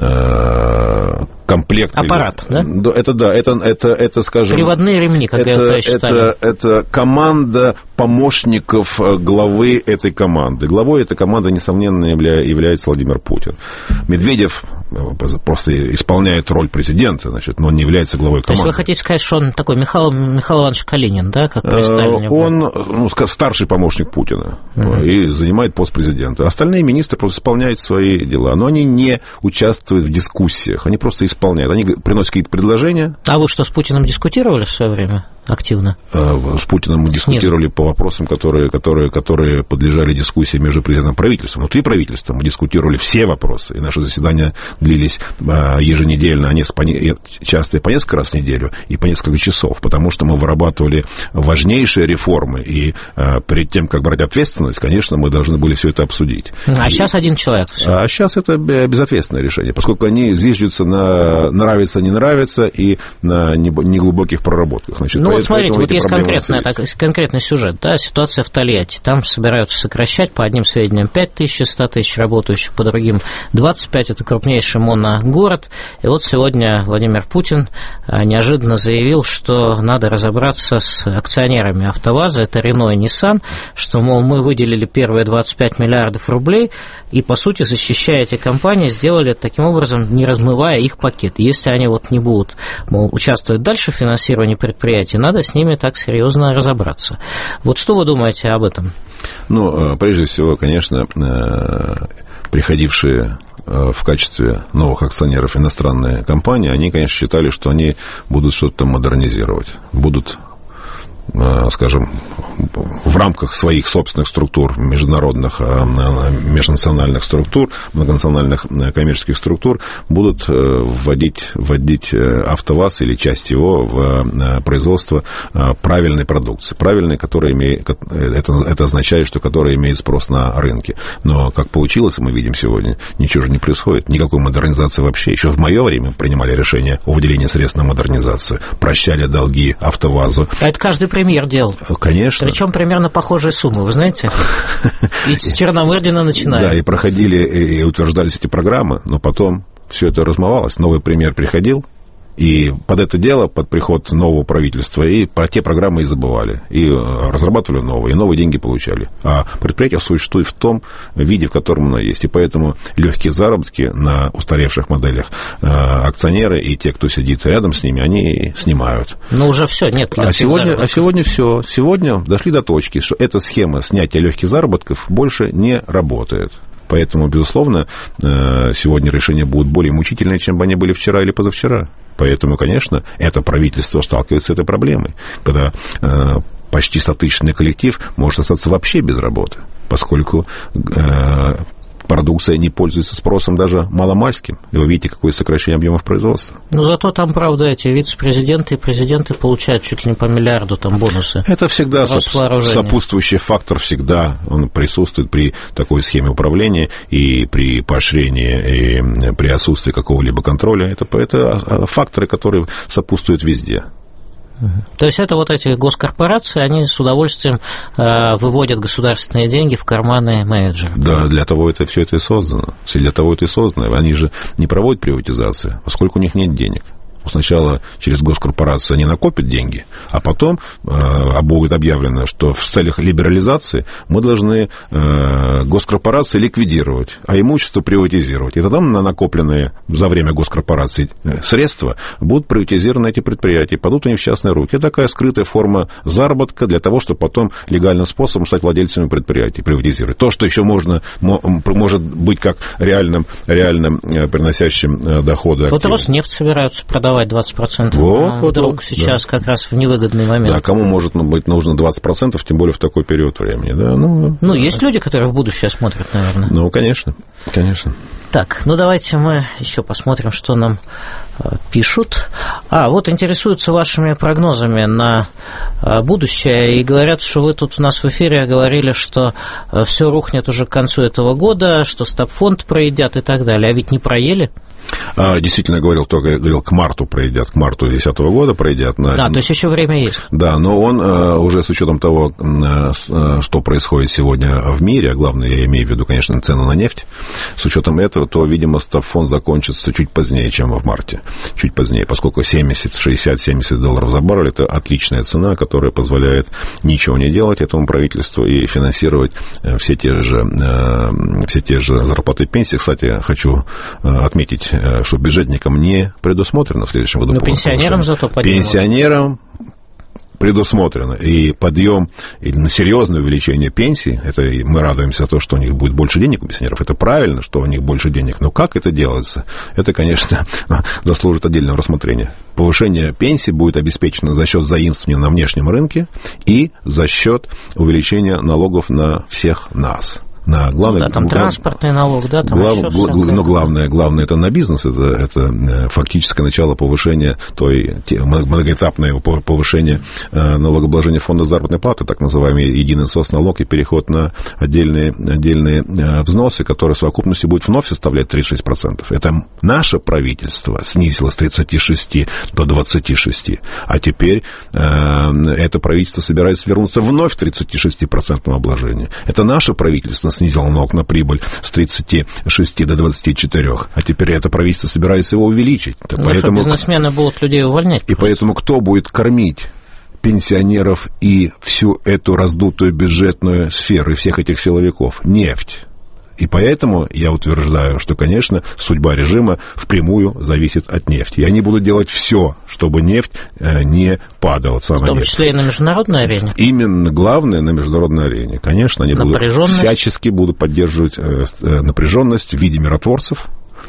комплект. Аппарат, или, да? Это да, это, это, это скажем... Приводные ремни, как это, говорил это, это команда помощников главы этой команды. Главой этой команды, несомненно, является Владимир Путин. Медведев просто исполняет роль президента, значит, но он не является главой команды. То есть вы хотите сказать, что он такой Михаил, Михаил Иванович Калинин, да, как при Сталине? Он, ну, старший помощник Путина uh-huh. и занимает пост президента. Остальные министры просто исполняют свои дела, но они не участвуют в дискуссиях, они просто исполняют. Они приносят какие-то предложения. А вы что, с Путиным дискутировали в свое время активно? С Путиным мы дискутировали Снизу. По вопросам, которые, которые, которые подлежали дискуссии между президентом и правительством. Внутри правительства мы дискутировали все вопросы, и наши заседания длились еженедельно, они часто по несколько раз в неделю и по несколько часов, потому что мы вырабатывали важнейшие реформы, и перед тем, как брать ответственность, конечно, мы должны были все это обсудить. А и, сейчас один человек. Все. А сейчас это безответственное решение, поскольку они зиждутся на нравится, не нравится и на неглубоких проработках. Значит, ну вот смотрите, вот есть конкретный, так, конкретный сюжет, да, ситуация в Тольятти. Там собираются сокращать, по одним сведениям, пять тысяч из ста тысяч работающих, по другим двадцать пять, это крупнейший моногород. И вот сегодня Владимир Путин неожиданно заявил, что надо разобраться с акционерами АвтоВАЗа, это Рено и Ниссан, что, мол, мы выделили первые двадцать пять миллиардов рублей и, по сути, защищая эти компании, сделали это таким образом, не размывая их пакет. Если они вот не будут, мол, участвовать дальше в финансировании предприятий, надо с ними так серьезно разобраться. Вот что вы думаете об этом? Ну, прежде всего, конечно, приходившие в качестве новых акционеров иностранные компании, они, конечно, считали, что они будут что-то модернизировать, будут, скажем, в рамках своих собственных структур, международных, межнациональных структур, многонациональных коммерческих структур, будут вводить, вводить АвтоВАЗ или часть его в производство правильной продукции. Правильной, которая имеет, это, это означает, что которая имеет спрос на рынке. Но, как получилось, мы видим сегодня, ничего же не происходит, никакой модернизации вообще. Еще в мое время принимали решение о выделении средств на модернизацию, прощали долги АвтоВАЗу. А это каждый премьер делал. Конечно. Причем примерно похожие суммы, вы знаете? И с Черномырдина начиная. Да, и проходили, и утверждались эти программы, но потом все это размывалось. Новый премьер приходил, и под это дело, под приход нового правительства, и про те программы и забывали, и разрабатывали новые, и новые деньги получали. А предприятие существует в том виде, в котором оно есть. И поэтому легкие заработки на устаревших моделях акционеры и те, кто сидит рядом с ними, они снимают. Но уже все, нет легких а сегодня, заработков. А сегодня все. Сегодня дошли до точки, что эта схема снятия легких заработков больше не работает. Поэтому, безусловно, сегодня решения будут более мучительные, чем бы они были вчера или позавчера. Поэтому, конечно, это правительство сталкивается с этой проблемой, когда э, почти стотысячный коллектив может остаться вообще без работы, поскольку э, продукция не пользуется спросом даже маломальским. И вы видите, какое сокращение объемов производства. Но зато там, правда, эти вице-президенты и президенты получают чуть ли не по миллиарду там бонусы. Это всегда сопутствующий фактор, всегда он присутствует при такой схеме управления и при поощрении, и при отсутствии какого-либо контроля. Это, это факторы, которые сопутствуют везде. То есть это вот эти госкорпорации, они с удовольствием э, выводят государственные деньги в карманы менеджеров. Да, для того это все это и создано. Для того это и создано. Они же не проводят приватизацию, поскольку у них нет денег. Сначала через госкорпорацию они накопят деньги, а потом э, будет объявлено, что в целях либерализации мы должны э, госкорпорации ликвидировать, а имущество приватизировать. И тогда на накопленные за время госкорпорации средства будут приватизированы эти предприятия, падут они в частные руки. Это такая скрытая форма заработка для того, чтобы потом легальным способом стать владельцами предприятий, приватизировать. То, что еще можно, может быть как реальным, реальным приносящим доходы. Вот Роснефть собираются продавать двадцать процентов. Вот, вот, вдруг вот, сейчас да. Как раз в невыгодный момент. Да, кому может быть нужно двадцать процентов, тем более в такой период времени. Да? Ну, ну, есть люди, которые в будущее смотрят, наверное. Ну, конечно, конечно. Так, ну давайте мы еще посмотрим, что нам э, пишут. А, вот интересуются вашими прогнозами на э, будущее, и говорят, что вы тут у нас в эфире говорили, что э, все рухнет уже к концу этого года, что стабфонд проедят и так далее. А ведь не проели? А, действительно, говорил, только говорил, к марту проедят, к марту две тысячи десятого года проедят. На... Да, то есть еще время есть. Да, но он а, уже с учетом того, а, что происходит сегодня в мире, а главное, я имею в виду, конечно, цену на нефть, с учетом этого, то, видимо, стабфонд закончится чуть позднее, чем в марте. Чуть позднее, поскольку семьдесят, шестьдесят, семьдесят долларов за баррель – это отличная цена, которая позволяет ничего не делать этому правительству и финансировать все те же, все те же зарплаты и пенсии. Кстати, хочу отметить, что бюджетникам не предусмотрено в следующем году. Но пенсионерам зато поднимут. Пенсионерам предусмотрено. И подъем, и на серьезное увеличение пенсий, это мы радуемся то, что у них будет больше денег у пенсионеров. Это правильно, что у них больше денег. Но как это делается? Это, конечно, заслужит отдельного рассмотрения. Повышение пенсий будет обеспечено за счет заимствования на внешнем рынке и за счет увеличения налогов на всех нас. На главный, да, там глав... транспортный налог, да, там глав... еще гл... Но главное, главное это на бизнес, это, это фактическое начало повышения той многоэтапное повышение налогообложения фонда заработной платы, так называемый единый соцналог и переход на отдельные, отдельные взносы, которые в совокупности будут вновь составлять тридцать шесть процентов. Это наше правительство снизило с тридцати шести до двадцати шести, а теперь э, это правительство собирается вернуться вновь в тридцати шести процентном обложении. Это наше правительство снизил налог на прибыль с тридцати шести до двадцати четырёх, а теперь это правительство собирается его увеличить. Ну, поэтому... что бизнесмены будут людей увольнять. И просто. Поэтому кто будет кормить пенсионеров и всю эту раздутую бюджетную сферу и всех этих силовиков? Нефть. И поэтому я утверждаю, что, конечно, судьба режима впрямую зависит от нефти. И они будут делать все, чтобы нефть не падала. В том нефть. числе и на международной арене? Именно главное на международной арене. Конечно, они будут всячески будут поддерживать напряженность в виде миротворцев,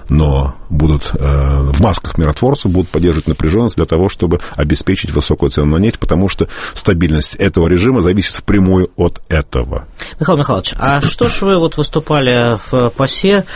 но будут э, в масках миротворцев будут поддерживать напряженность для того, чтобы обеспечить высокую цену на нефть, потому что стабильность этого режима зависит впрямую от этого. Михаил Михайлович, а что ж вы вот выступали в ПАСЕ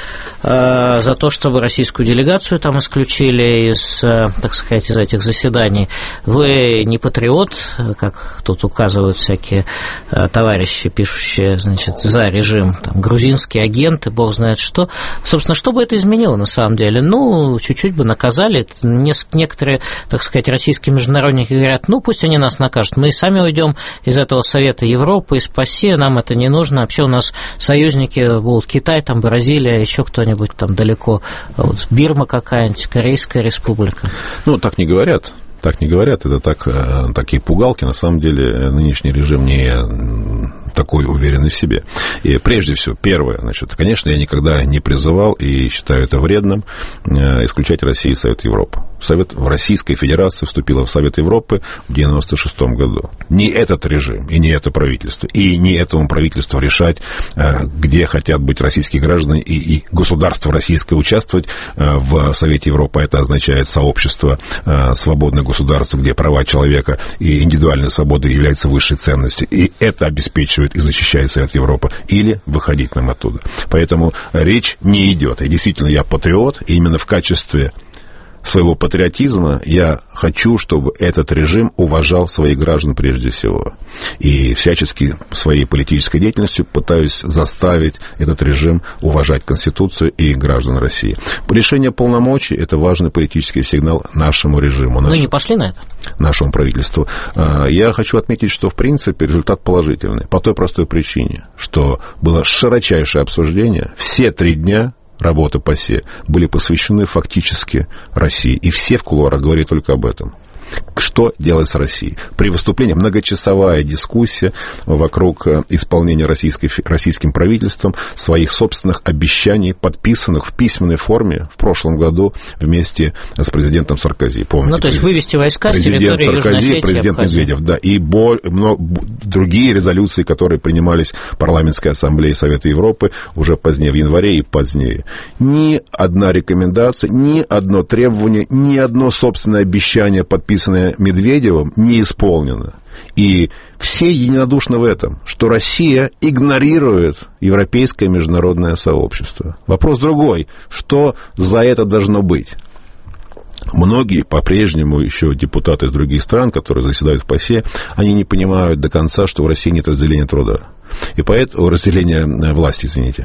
э, за то, чтобы российскую делегацию там исключили из, э, так сказать, из этих заседаний? Вы не патриот, как тут указывают всякие э, товарищи, пишущие, значит, за режим, там, грузинские агенты, бог знает что. Собственно, что бы это изменило на самом деле? Ну, чуть-чуть бы наказали. Некоторые, так сказать, российские международники говорят, ну, пусть они нас накажут. Мы и сами уйдем из этого Совета Европы, из ПАСЕ, нам это не нужно. Вообще у нас союзники будут Китай, там, Бразилия, еще кто-нибудь там далеко. Вот, Бирма какая-нибудь, Корейская республика. Ну, так не говорят. Так не говорят, это так, такие пугалки. На самом деле нынешний режим не такой уверенный в себе. И прежде всего, первое, значит, конечно, я никогда не призывал и считаю это вредным исключать Россию из Совета Европы. Совет в Российской Федерации вступила в Совет Европы в девяносто шестом году. Не этот режим и не это правительство, и не этому правительству решать, где хотят быть российские граждане и, и государство российское участвовать в Совете Европы. Это означает сообщество свободных государств, где права человека и индивидуальная свобода являются высшей ценностью. И это обеспечивает обеспечивает и защищается от Европы, или выходить нам оттуда. Поэтому речь не идет. И действительно, я патриот, и именно в качестве своего патриотизма я хочу, чтобы этот режим уважал своих граждан прежде всего. И всячески своей политической деятельностью пытаюсь заставить этот режим уважать Конституцию и граждан России. Решение полномочий – это важный политический сигнал нашему режиму. Вы не пошли на это? Нашему правительству. Я хочу отметить, что в принципе результат положительный. По той простой причине, что было широчайшее обсуждение все три дня. Работы по СЕ были посвящены фактически России. И все в кулуарах говорили только об этом. Что делать с Россией? При выступлении многочасовая дискуссия вокруг исполнения российской, российским правительством своих собственных обещаний, подписанных в письменной форме в прошлом году вместе с президентом Саркози. Помните, ну, то есть вывести войска с территории Саркози, Южной Осетии, президент Абхазии. Медведев, да, и боль, но, другие резолюции, которые принимались парламентской ассамблеей Совета Европы уже позднее, в январе и позднее. Ни одна рекомендация, ни одно требование, ни одно собственное обещание, подписанное Медведевым, не исполнено. И все единодушны в этом, что Россия игнорирует европейское международное сообщество. Вопрос другой, что за это должно быть? Многие, по-прежнему еще депутаты из других стран, которые заседают в ПАСЕ, они не понимают до конца, что в России нет разделения труда. И поэтому разделение власти, извините,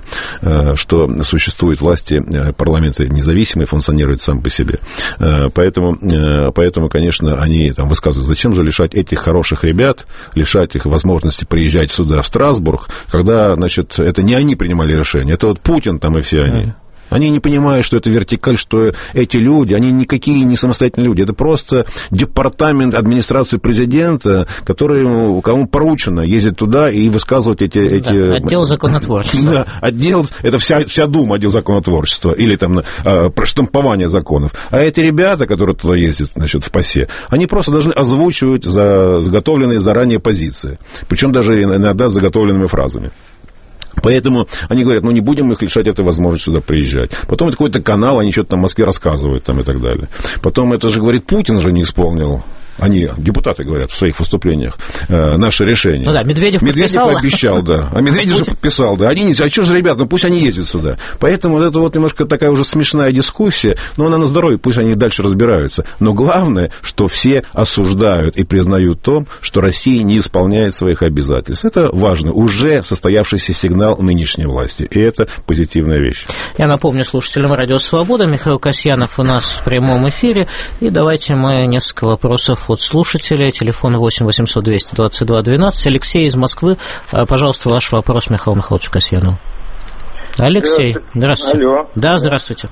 что существуют власти, парламенты независимые, функционируют сам по себе. Поэтому, поэтому конечно, они там высказывают, зачем же лишать этих хороших ребят, лишать их возможности приезжать сюда, в Страсбург, когда, значит, это не они принимали решение, это вот Путин там и все они. Они не понимают, что это вертикаль, что эти люди, они никакие не самостоятельные люди. Это просто департамент администрации президента, который, кому поручено ездить туда и высказывать эти... Да, эти... Отдел законотворчества. Да, отдел, это вся, вся Дума, отдел законотворчества, или там э, проштампование законов. А эти ребята, которые туда ездят, значит, в ПАСЕ, они просто должны озвучивать за, заготовленные заранее позиции. Причем даже иногда с заготовленными фразами. Поэтому они говорят, ну не будем их лишать этой возможности сюда приезжать. Потом это какой-то канал, они что-то там в Москве рассказывают там и так далее. Потом это же, говорит, Путин же не исполнил. Они, депутаты, говорят в своих выступлениях, э, наше решение. Ну да, Медведев, Медведев подписал. обещал, да. А Медведев же подписал, да. Они не... А что же, ребята, ну пусть они ездят сюда. Поэтому вот это вот немножко такая уже смешная дискуссия, но она на здоровье, пусть они дальше разбираются. Но главное, что все осуждают и признают то, что Россия не исполняет своих обязательств. Это важно. Уже состоявшийся сигнал нынешней власти. И это позитивная вещь. Я напомню слушателям Радио Свобода, Михаил Касьянов у нас в прямом эфире. И давайте мы несколько вопросов от слушателей. Телефон восемь восемьсот двести двадцать два двенадцать. Алексей из Москвы. Пожалуйста, ваш вопрос Михаилу Михайловичу Касьянову. Алексей, здравствуйте. Алло. Да, здравствуйте.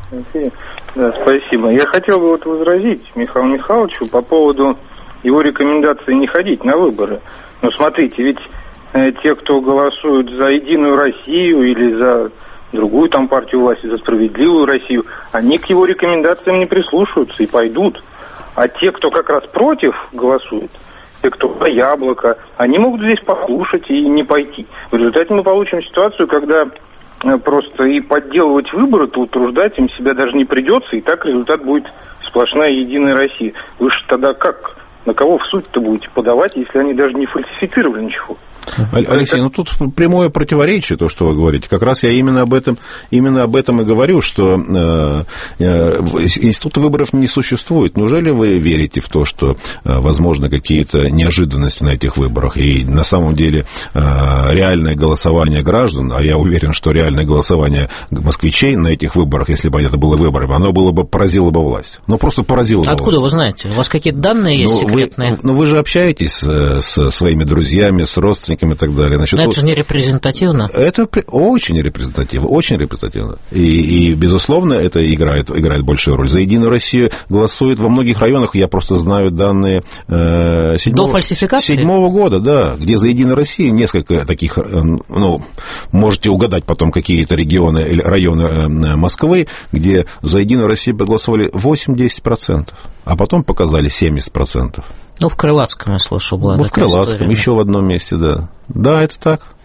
Да, спасибо. Я хотел бы вот возразить Михаилу Михайловичу по поводу его рекомендации не ходить на выборы. Но смотрите, ведь э, те, кто голосуют за Единую Россию или за другую там партию власти, за Справедливую Россию, они к его рекомендациям не прислушиваются и пойдут. А те, кто как раз против голосует, те, кто за яблоко, они могут здесь послушать и не пойти. В результате мы получим ситуацию, когда просто и подделывать выборы-то утруждать им себя даже не придется, и так результат будет сплошная Единая Россия. Вы же тогда как? На кого в суд-то будете подавать, если они даже не фальсифицировали ничего? Алексей, ну тут прямое противоречие, то, что вы говорите. Как раз я именно об этом, именно об этом и говорю, что э, э, института выборов не существует. Неужели вы верите в то, что э, возможно какие-то неожиданности на этих выборах? И на самом деле э, реальное голосование граждан, а я уверен, что реальное голосование москвичей на этих выборах, если бы это было выборами, оно было бы, поразило бы власть. Ну, просто поразило бы власть. Откуда вы знаете? У вас какие-то данные есть ну, секретные? Вы, ну, вы же общаетесь с, с своими друзьями, с родственниками и так далее. Значит, Но это вот, же не репрезентативно. Это очень репрезентативно, очень репрезентативно. И, и, безусловно, это играет, играет большую роль. За Единую Россию голосуют во многих районах, я просто знаю данные э, седьмого, до фальсификации? седьмого года, да, где за Единую Россию несколько таких, э, ну, можете угадать потом какие-то регионы или районы э, Москвы, где за Единую Россию проголосовали восемь-десять процентов, а потом показали семьдесят процентов. Ну, в Крылатском, я слышал, была ну, такая в Крылатском, история. Еще в одном месте, да. Да, это так.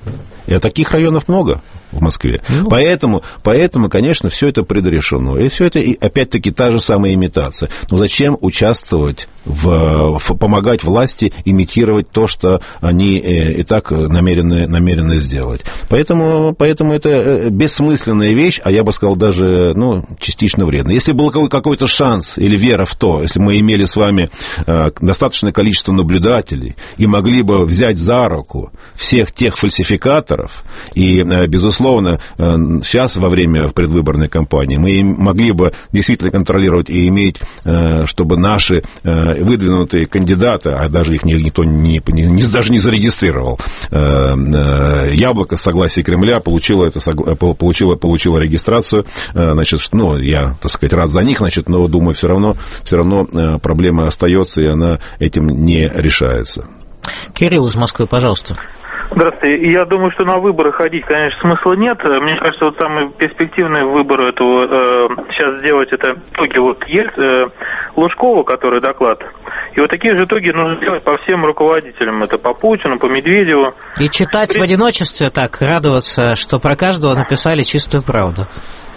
И таких районов много в Москве. Ну. Поэтому, поэтому, конечно, все это предрешено. И все это, и, опять-таки, та же самая имитация. Но зачем участвовать, в, в, помогать власти имитировать то, что они и, и так намерены, намерены сделать? Поэтому, поэтому это бессмысленная вещь, а я бы сказал, даже ну, частично вредная. Если был какой-то шанс или вера в то, если мы имели с вами достаточное количество наблюдателей и могли бы взять за руку всех тех фальсификаторов, и, безусловно, сейчас во время предвыборной кампании мы могли бы действительно контролировать и иметь, чтобы наши выдвинутые кандидаты, а даже их никто не, не, даже не зарегистрировал, Яблоко с согласия Кремля получило, это, получило, получило регистрацию, значит, ну, я, так сказать, рад за них, значит, но, думаю, все равно, все равно проблема остается, и она этим не решается. Кирилл из Москвы, пожалуйста. Здравствуйте. Я думаю, что на выборы ходить, конечно, смысла нет. Мне кажется, вот самый перспективный выбор этого э, сейчас сделать это итоги вот Ельц, э, Лужкова, который доклад. И вот такие же итоги нужно делать по всем руководителям. Это по Путину, по Медведеву. И читать в одиночестве так, радоваться, что про каждого написали чистую правду.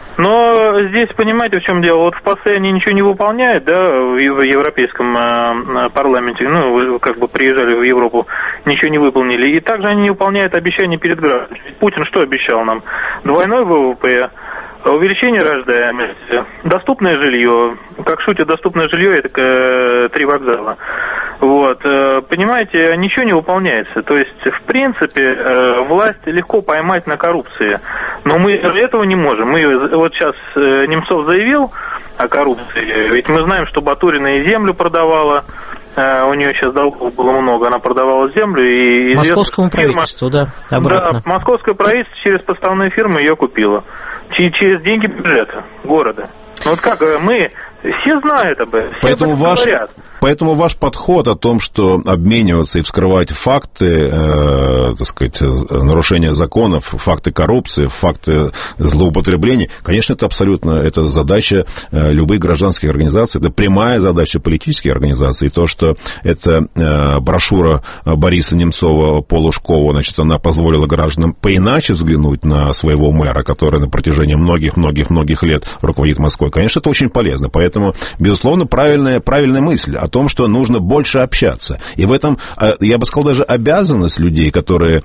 Но здесь, понимаете, в чем дело? Вот в ПАСЕ они ничего не выполняют, да, в Европейском парламенте, ну, как бы приезжали в Европу, ничего не выполнили. И также они не выполняют обещания перед гражданами. Путин что обещал нам? Двойной ВВП, увеличение рождаемости, доступное жилье. Как шутят, доступное жилье – это три вокзала. Вот, понимаете, ничего не выполняется. То есть, в принципе, власть легко поймать на коррупции. Но мы этого не можем. Мы, вот сейчас Немцов заявил о коррупции, ведь мы знаем, что Батурина и землю продавала, у нее сейчас долгов было много, она продавала землю. И московскому правительству, да, обратно. Да, московское правительство через поставные фирмы ее купило. Через деньги бюджета города. Вот как мы... Все знают об этом, все поэтому об этом ваш, говорят. Поэтому ваш подход о том, что обмениваться и вскрывать факты, э, так сказать, нарушения законов, факты коррупции, факты злоупотреблений, конечно, это абсолютно это задача э, любых гражданских организаций, это прямая задача политических организаций. И то, что эта э, брошюра Бориса Немцова по Лужкову, значит, она позволила гражданам поиначе взглянуть на своего мэра, который на протяжении многих-многих-многих лет руководит Москвой, конечно, это очень полезно. Поэтому Поэтому, безусловно, правильная, правильная мысль о том, что нужно больше общаться. И в этом, я бы сказал, даже обязанность людей, которые...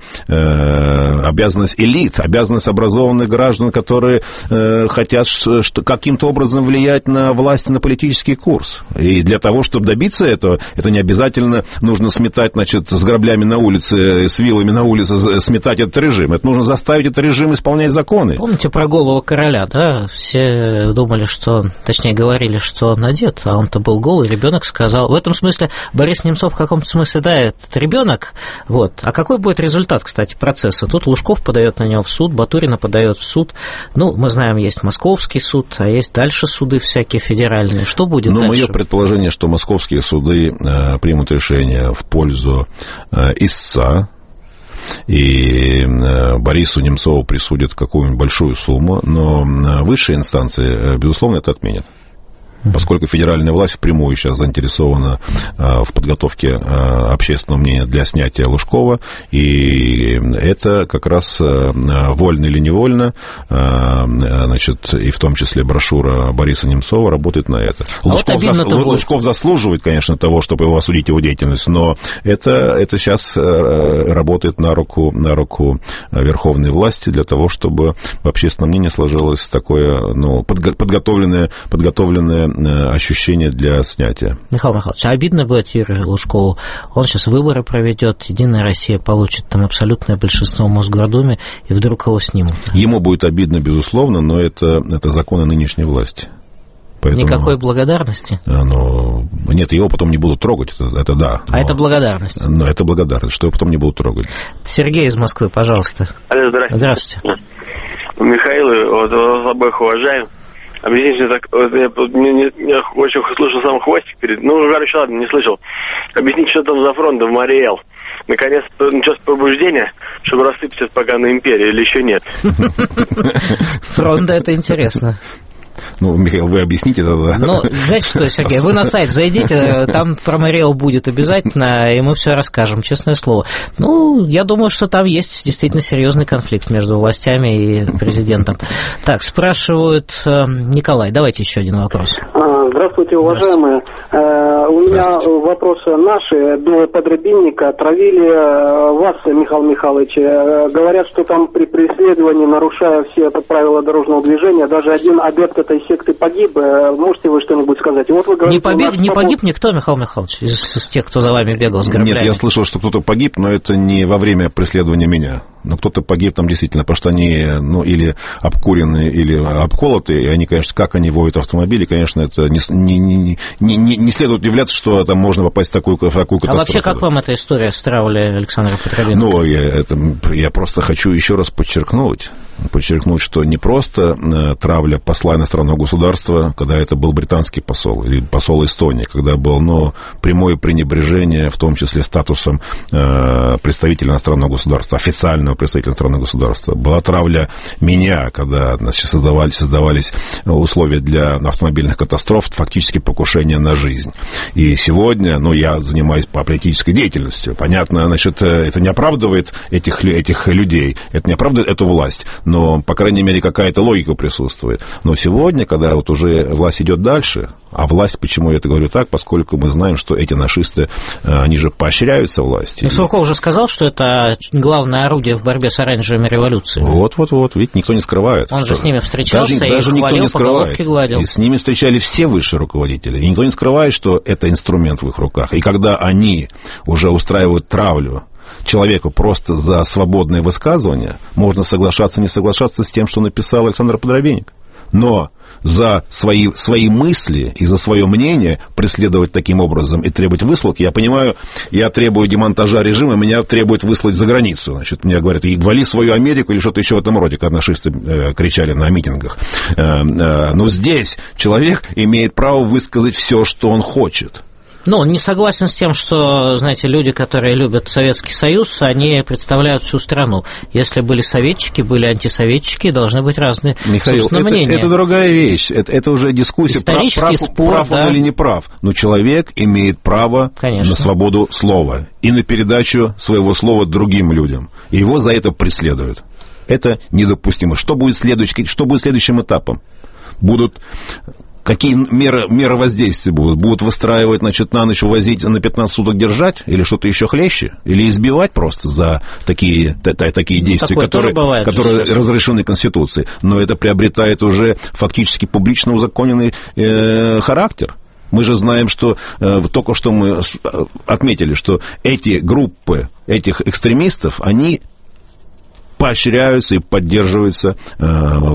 Э, обязанность элит, обязанность образованных граждан, которые э, хотят что, каким-то образом влиять на власть, на политический курс. И для того, чтобы добиться этого, это не обязательно нужно сметать, значит, с граблями на улице, с вилами на улице, сметать этот режим. Это нужно заставить этот режим исполнять законы. Помните про голову короля, да? Все думали, что... Точнее, говорили, что он одет, а он-то был голый, ребенок сказал. В этом смысле Борис Немцов в каком-то смысле, да, этот ребенок. Вот. А какой будет результат, кстати, процесса? Тут Лужков подает на него в суд, Батурина подает в суд. Ну, мы знаем, есть московский суд, а есть дальше суды всякие федеральные. Что будет ну, дальше? Мое предположение, что московские суды э, примут решение в пользу э, истца, и Борису Немцову присудят какую-нибудь большую сумму, но высшие инстанции, безусловно, это отменят. Поскольку федеральная власть впрямую сейчас заинтересована в подготовке общественного мнения для снятия Лужкова, и это как раз вольно или невольно, значит, и в том числе брошюра Бориса Немцова работает на это. А Лужков, вот зас... Лужков заслуживает, конечно, того, чтобы его осудить, его деятельность, но это, это сейчас работает на руку, на руку верховной власти для того, чтобы в общественном мнении сложилось такое, ну, подготовленное, подготовленное ощущение для снятия. Михаил Михайлович, а обидно будет Юрию Лужкову? Он сейчас выборы проведет, Единая Россия получит там абсолютное большинство в Мосгордуме, и вдруг его снимут. Ему будет обидно, безусловно, но это, это законы нынешней власти. Поэтому, никакой благодарности? Ну, нет, его потом не будут трогать, это, это да. А но, это благодарность? Но это благодарность, что его потом не будут трогать. Сергей из Москвы, пожалуйста. Алло, здравствуйте. Здравствуйте. Михаил, вот вас обоих уважаем. Объясните, так, вот я, не, не, не очень слышал сам хвостик перед... Ну, короче, ладно, не слышал. Объясните, что там за фронтом в Мариэл. Наконец, началось пробуждение, чтобы рассыпаться пока на империи, или еще нет? Фронт, это интересно. Ну, Михаил, вы объясните тогда. Ну, знаете что, Сергей, вы на сайт зайдите, там про Мариэл будет обязательно, и мы все расскажем, честное слово. Ну, я думаю, что там есть действительно серьезный конфликт между властями и президентом. Так, спрашивают Николай, давайте еще один вопрос. Здравствуйте, уважаемые. Здравствуйте. У меня вопросы наши до подробинника травили вас, Михаил Михайлович. Говорят, что там при преследовании, нарушая все правила дорожного движения, даже один адепт этой секты погиб. Можете вы что-нибудь сказать? Вот вы говорите, не, побег, не погиб никто, Михаил Михайлович, из, из тех, кто за вами бегал с граблями? Нет, я слышал, что кто-то погиб, но это не во время преследования меня. Но кто-то погиб там действительно, потому что они, ну, или обкуренные, или обколотые, и они, конечно, как они водят автомобили, конечно, это не, не, не, не, не следует удивляться, что там можно попасть в такую, в такую катастрофу. А вообще, как вам эта история с травлей Александра Петровенко? Ну, я, это, я просто хочу еще раз подчеркнуть, подчеркнуть, что не просто э, травля посла иностранного государства, когда это был британский посол, или посол Эстонии, когда было, ну, прямое пренебрежение, в том числе статусом э, представителя иностранного государства, официального представителя иностранного государства. Была травля меня, когда, значит, создавались, создавались условия для автомобильных катастроф, фактически покушение на жизнь. И сегодня, ну, я занимаюсь по политической деятельностью. Понятно, значит, это не оправдывает этих, этих людей, это не оправдывает эту власть, но, по крайней мере, какая-то логика присутствует. Но сегодня, когда вот уже власть идет дальше, а власть, почему я это говорю так, поскольку мы знаем, что эти нашисты, они же поощряются властью. Сурков уже сказал, что это главное орудие в борьбе с оранжевыми революциями. Вот-вот-вот, видите, никто не скрывает. Он же с ними встречался даже, и даже хвалил, никто не по головке гладил. И с ними встречались все высшие руководители. И никто не скрывает, что это инструмент в их руках. И когда они уже устраивают травлю человеку просто за свободное высказывание, можно соглашаться, не соглашаться с тем, что написал Александр Подробенник. Но за свои, свои мысли и за свое мнение преследовать таким образом и требовать выслуги, я понимаю, я требую демонтажа режима, меня требуют выслать за границу. Значит, мне говорят, вали свою Америку или что-то еще в этом роде, когда нашисты э, кричали на митингах. Э, э, но здесь человек имеет право высказать все, что он хочет. Ну, не согласен с тем, что, знаете, люди, которые любят Советский Союз, они представляют всю страну. Если были советчики, были антисоветчики, должны быть разные, Михаил, собственно, это, мнения. это другая вещь. Это, это уже дискуссия, исторический прав, спор, прав да. он или не прав. Но человек имеет право Конечно. на свободу слова и на передачу своего слова другим людям. И его за это преследуют. Это недопустимо. Что будет следующим, что будет следующим этапом? Будут... Какие меры, меры воздействия будут? Будут выстраивать, значит, на ночь увозить, на пятнадцать суток держать? Или что-то еще хлеще? Или избивать просто за такие, такие действия, Такое которые, бывает, которые разрешены Конституцией? Но это приобретает уже фактически публично узаконенный э, характер. Мы же знаем, что э, только что мы отметили, что эти группы, этих экстремистов, они поощряются и поддерживаются э,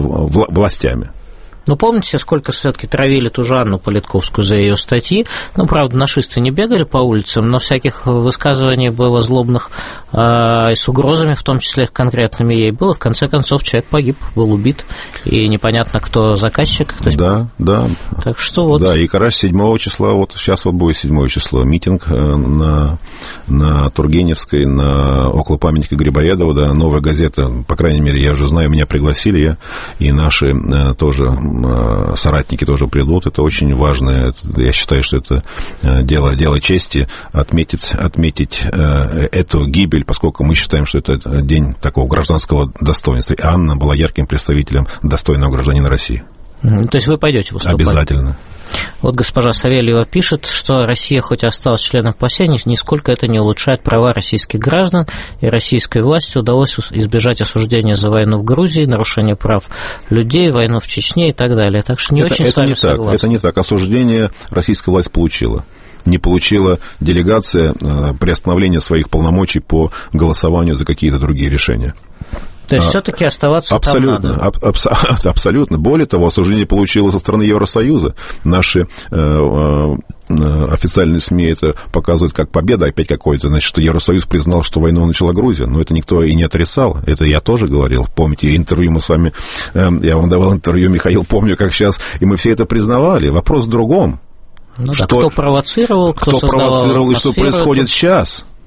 властями. Ну, помните, сколько все-таки травили ту же Анну Политковскую за ее статьи? Ну, правда, нашисты не бегали по улицам, но всяких высказываний было злобных э, и с угрозами, в том числе конкретными ей было. В конце концов, человек погиб, был убит, и непонятно, кто заказчик. То есть... Да, да. Так что вот. Да, и как раз седьмого числа, вот сейчас вот будет седьмое число, митинг на, на Тургеневской, на, около памятника Грибоедова, да, новая газета, по крайней мере, я уже знаю, меня пригласили, я, и наши э, тоже... соратники тоже придут, это очень важно, я считаю, что это дело, дело чести отметить, отметить эту гибель, поскольку мы считаем, что это день такого гражданского достоинства. И Анна была ярким представителем достойного гражданина России. То есть вы пойдете выступать? Обязательно. Вот госпожа Савельева пишет, что Россия хоть и осталась членом ПАСЕ, нисколько это не улучшает права российских граждан, и российской власти удалось избежать осуждения за войну в Грузии, нарушение прав людей, войну в Чечне и так далее. Так что не это, очень это с вами не согласен. Так, это не так. Осуждение российская власть получила. Не получила делегация приостановления своих полномочий по голосованию за какие-то другие решения. То есть, а, все-таки оставаться абсолютно, там надо? Аб, аб, абсолютно. Более того, осуждение получило со стороны Евросоюза. Наши э, э, официальные СМИ это показывают как победа опять какой-то. Значит, что Евросоюз признал, что войну начала Грузия. Но это никто и не отрицал. Это я тоже говорил. Помните, интервью мы с вами... Э, я вам давал интервью, Михаил, помню, как сейчас. И мы все это признавали. Вопрос в другом. Ну, что, да, кто провоцировал, кто, кто создавал провоцировал и что атмосферу, происходит это... сейчас.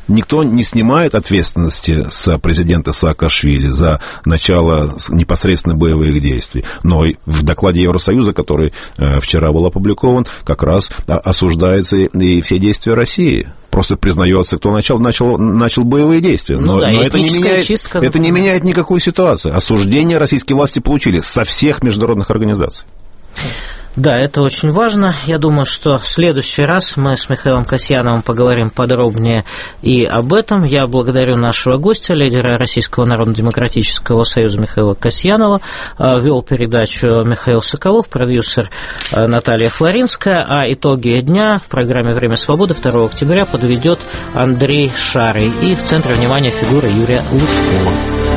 никто не снимает ответственности с президента Саакашвили за начало непосредственно боевых действий. Но в докладе Евросоюза, который вчера был опубликован, как раз осуждаются и все действия России. Просто признается, кто начал, начал, начал боевые действия. Но, ну да, но это, не меняет, чистка, это не меняет никакую ситуацию. Осуждение российские власти получили со всех международных организаций. Да, это очень важно. Я думаю, что в следующий раз мы с Михаилом Касьяновым поговорим подробнее и об этом. Я благодарю нашего гостя, лидера Российского народно-демократического союза Михаила Касьянова. Вел передачу Михаил Соколов, продюсер Наталья Флоринская. А итоги дня в программе «Время свободы» второго октября подведет Андрей Шарий. И в центре внимания фигура Юрия Лужкова.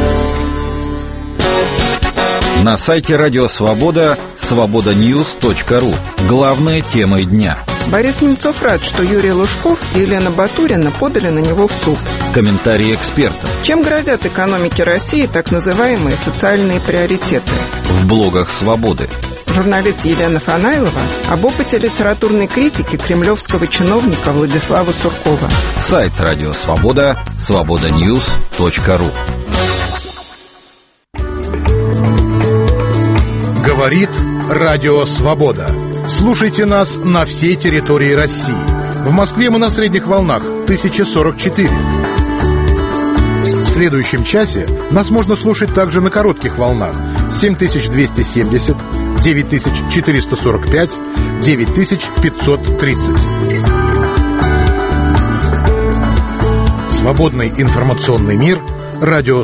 На сайте Радио Свобода свобода ньюс точка ру. Главные темы дня. Борис Немцов рад, что Юрий Лужков и Елена Батурина подали на него в суд. Комментарии экспертов. Чем грозят экономике России так называемые социальные приоритеты? В блогах Свободы. Журналист Елена Фанайлова об опыте литературной критики кремлевского чиновника Владислава Суркова. Сайт Радио Свобода свобода ньюс точка ру. Говорит Радио Свобода. Слушайте нас на всей территории России. В Москве мы на средних волнах тысяча сорок четыре. В следующем часе нас можно слушать также на коротких волнах семь тысяч двести семьдесят, девять тысяч четыреста сорок пять, девять тысяч пятьсот тридцать. Свободный информационный мир. Радио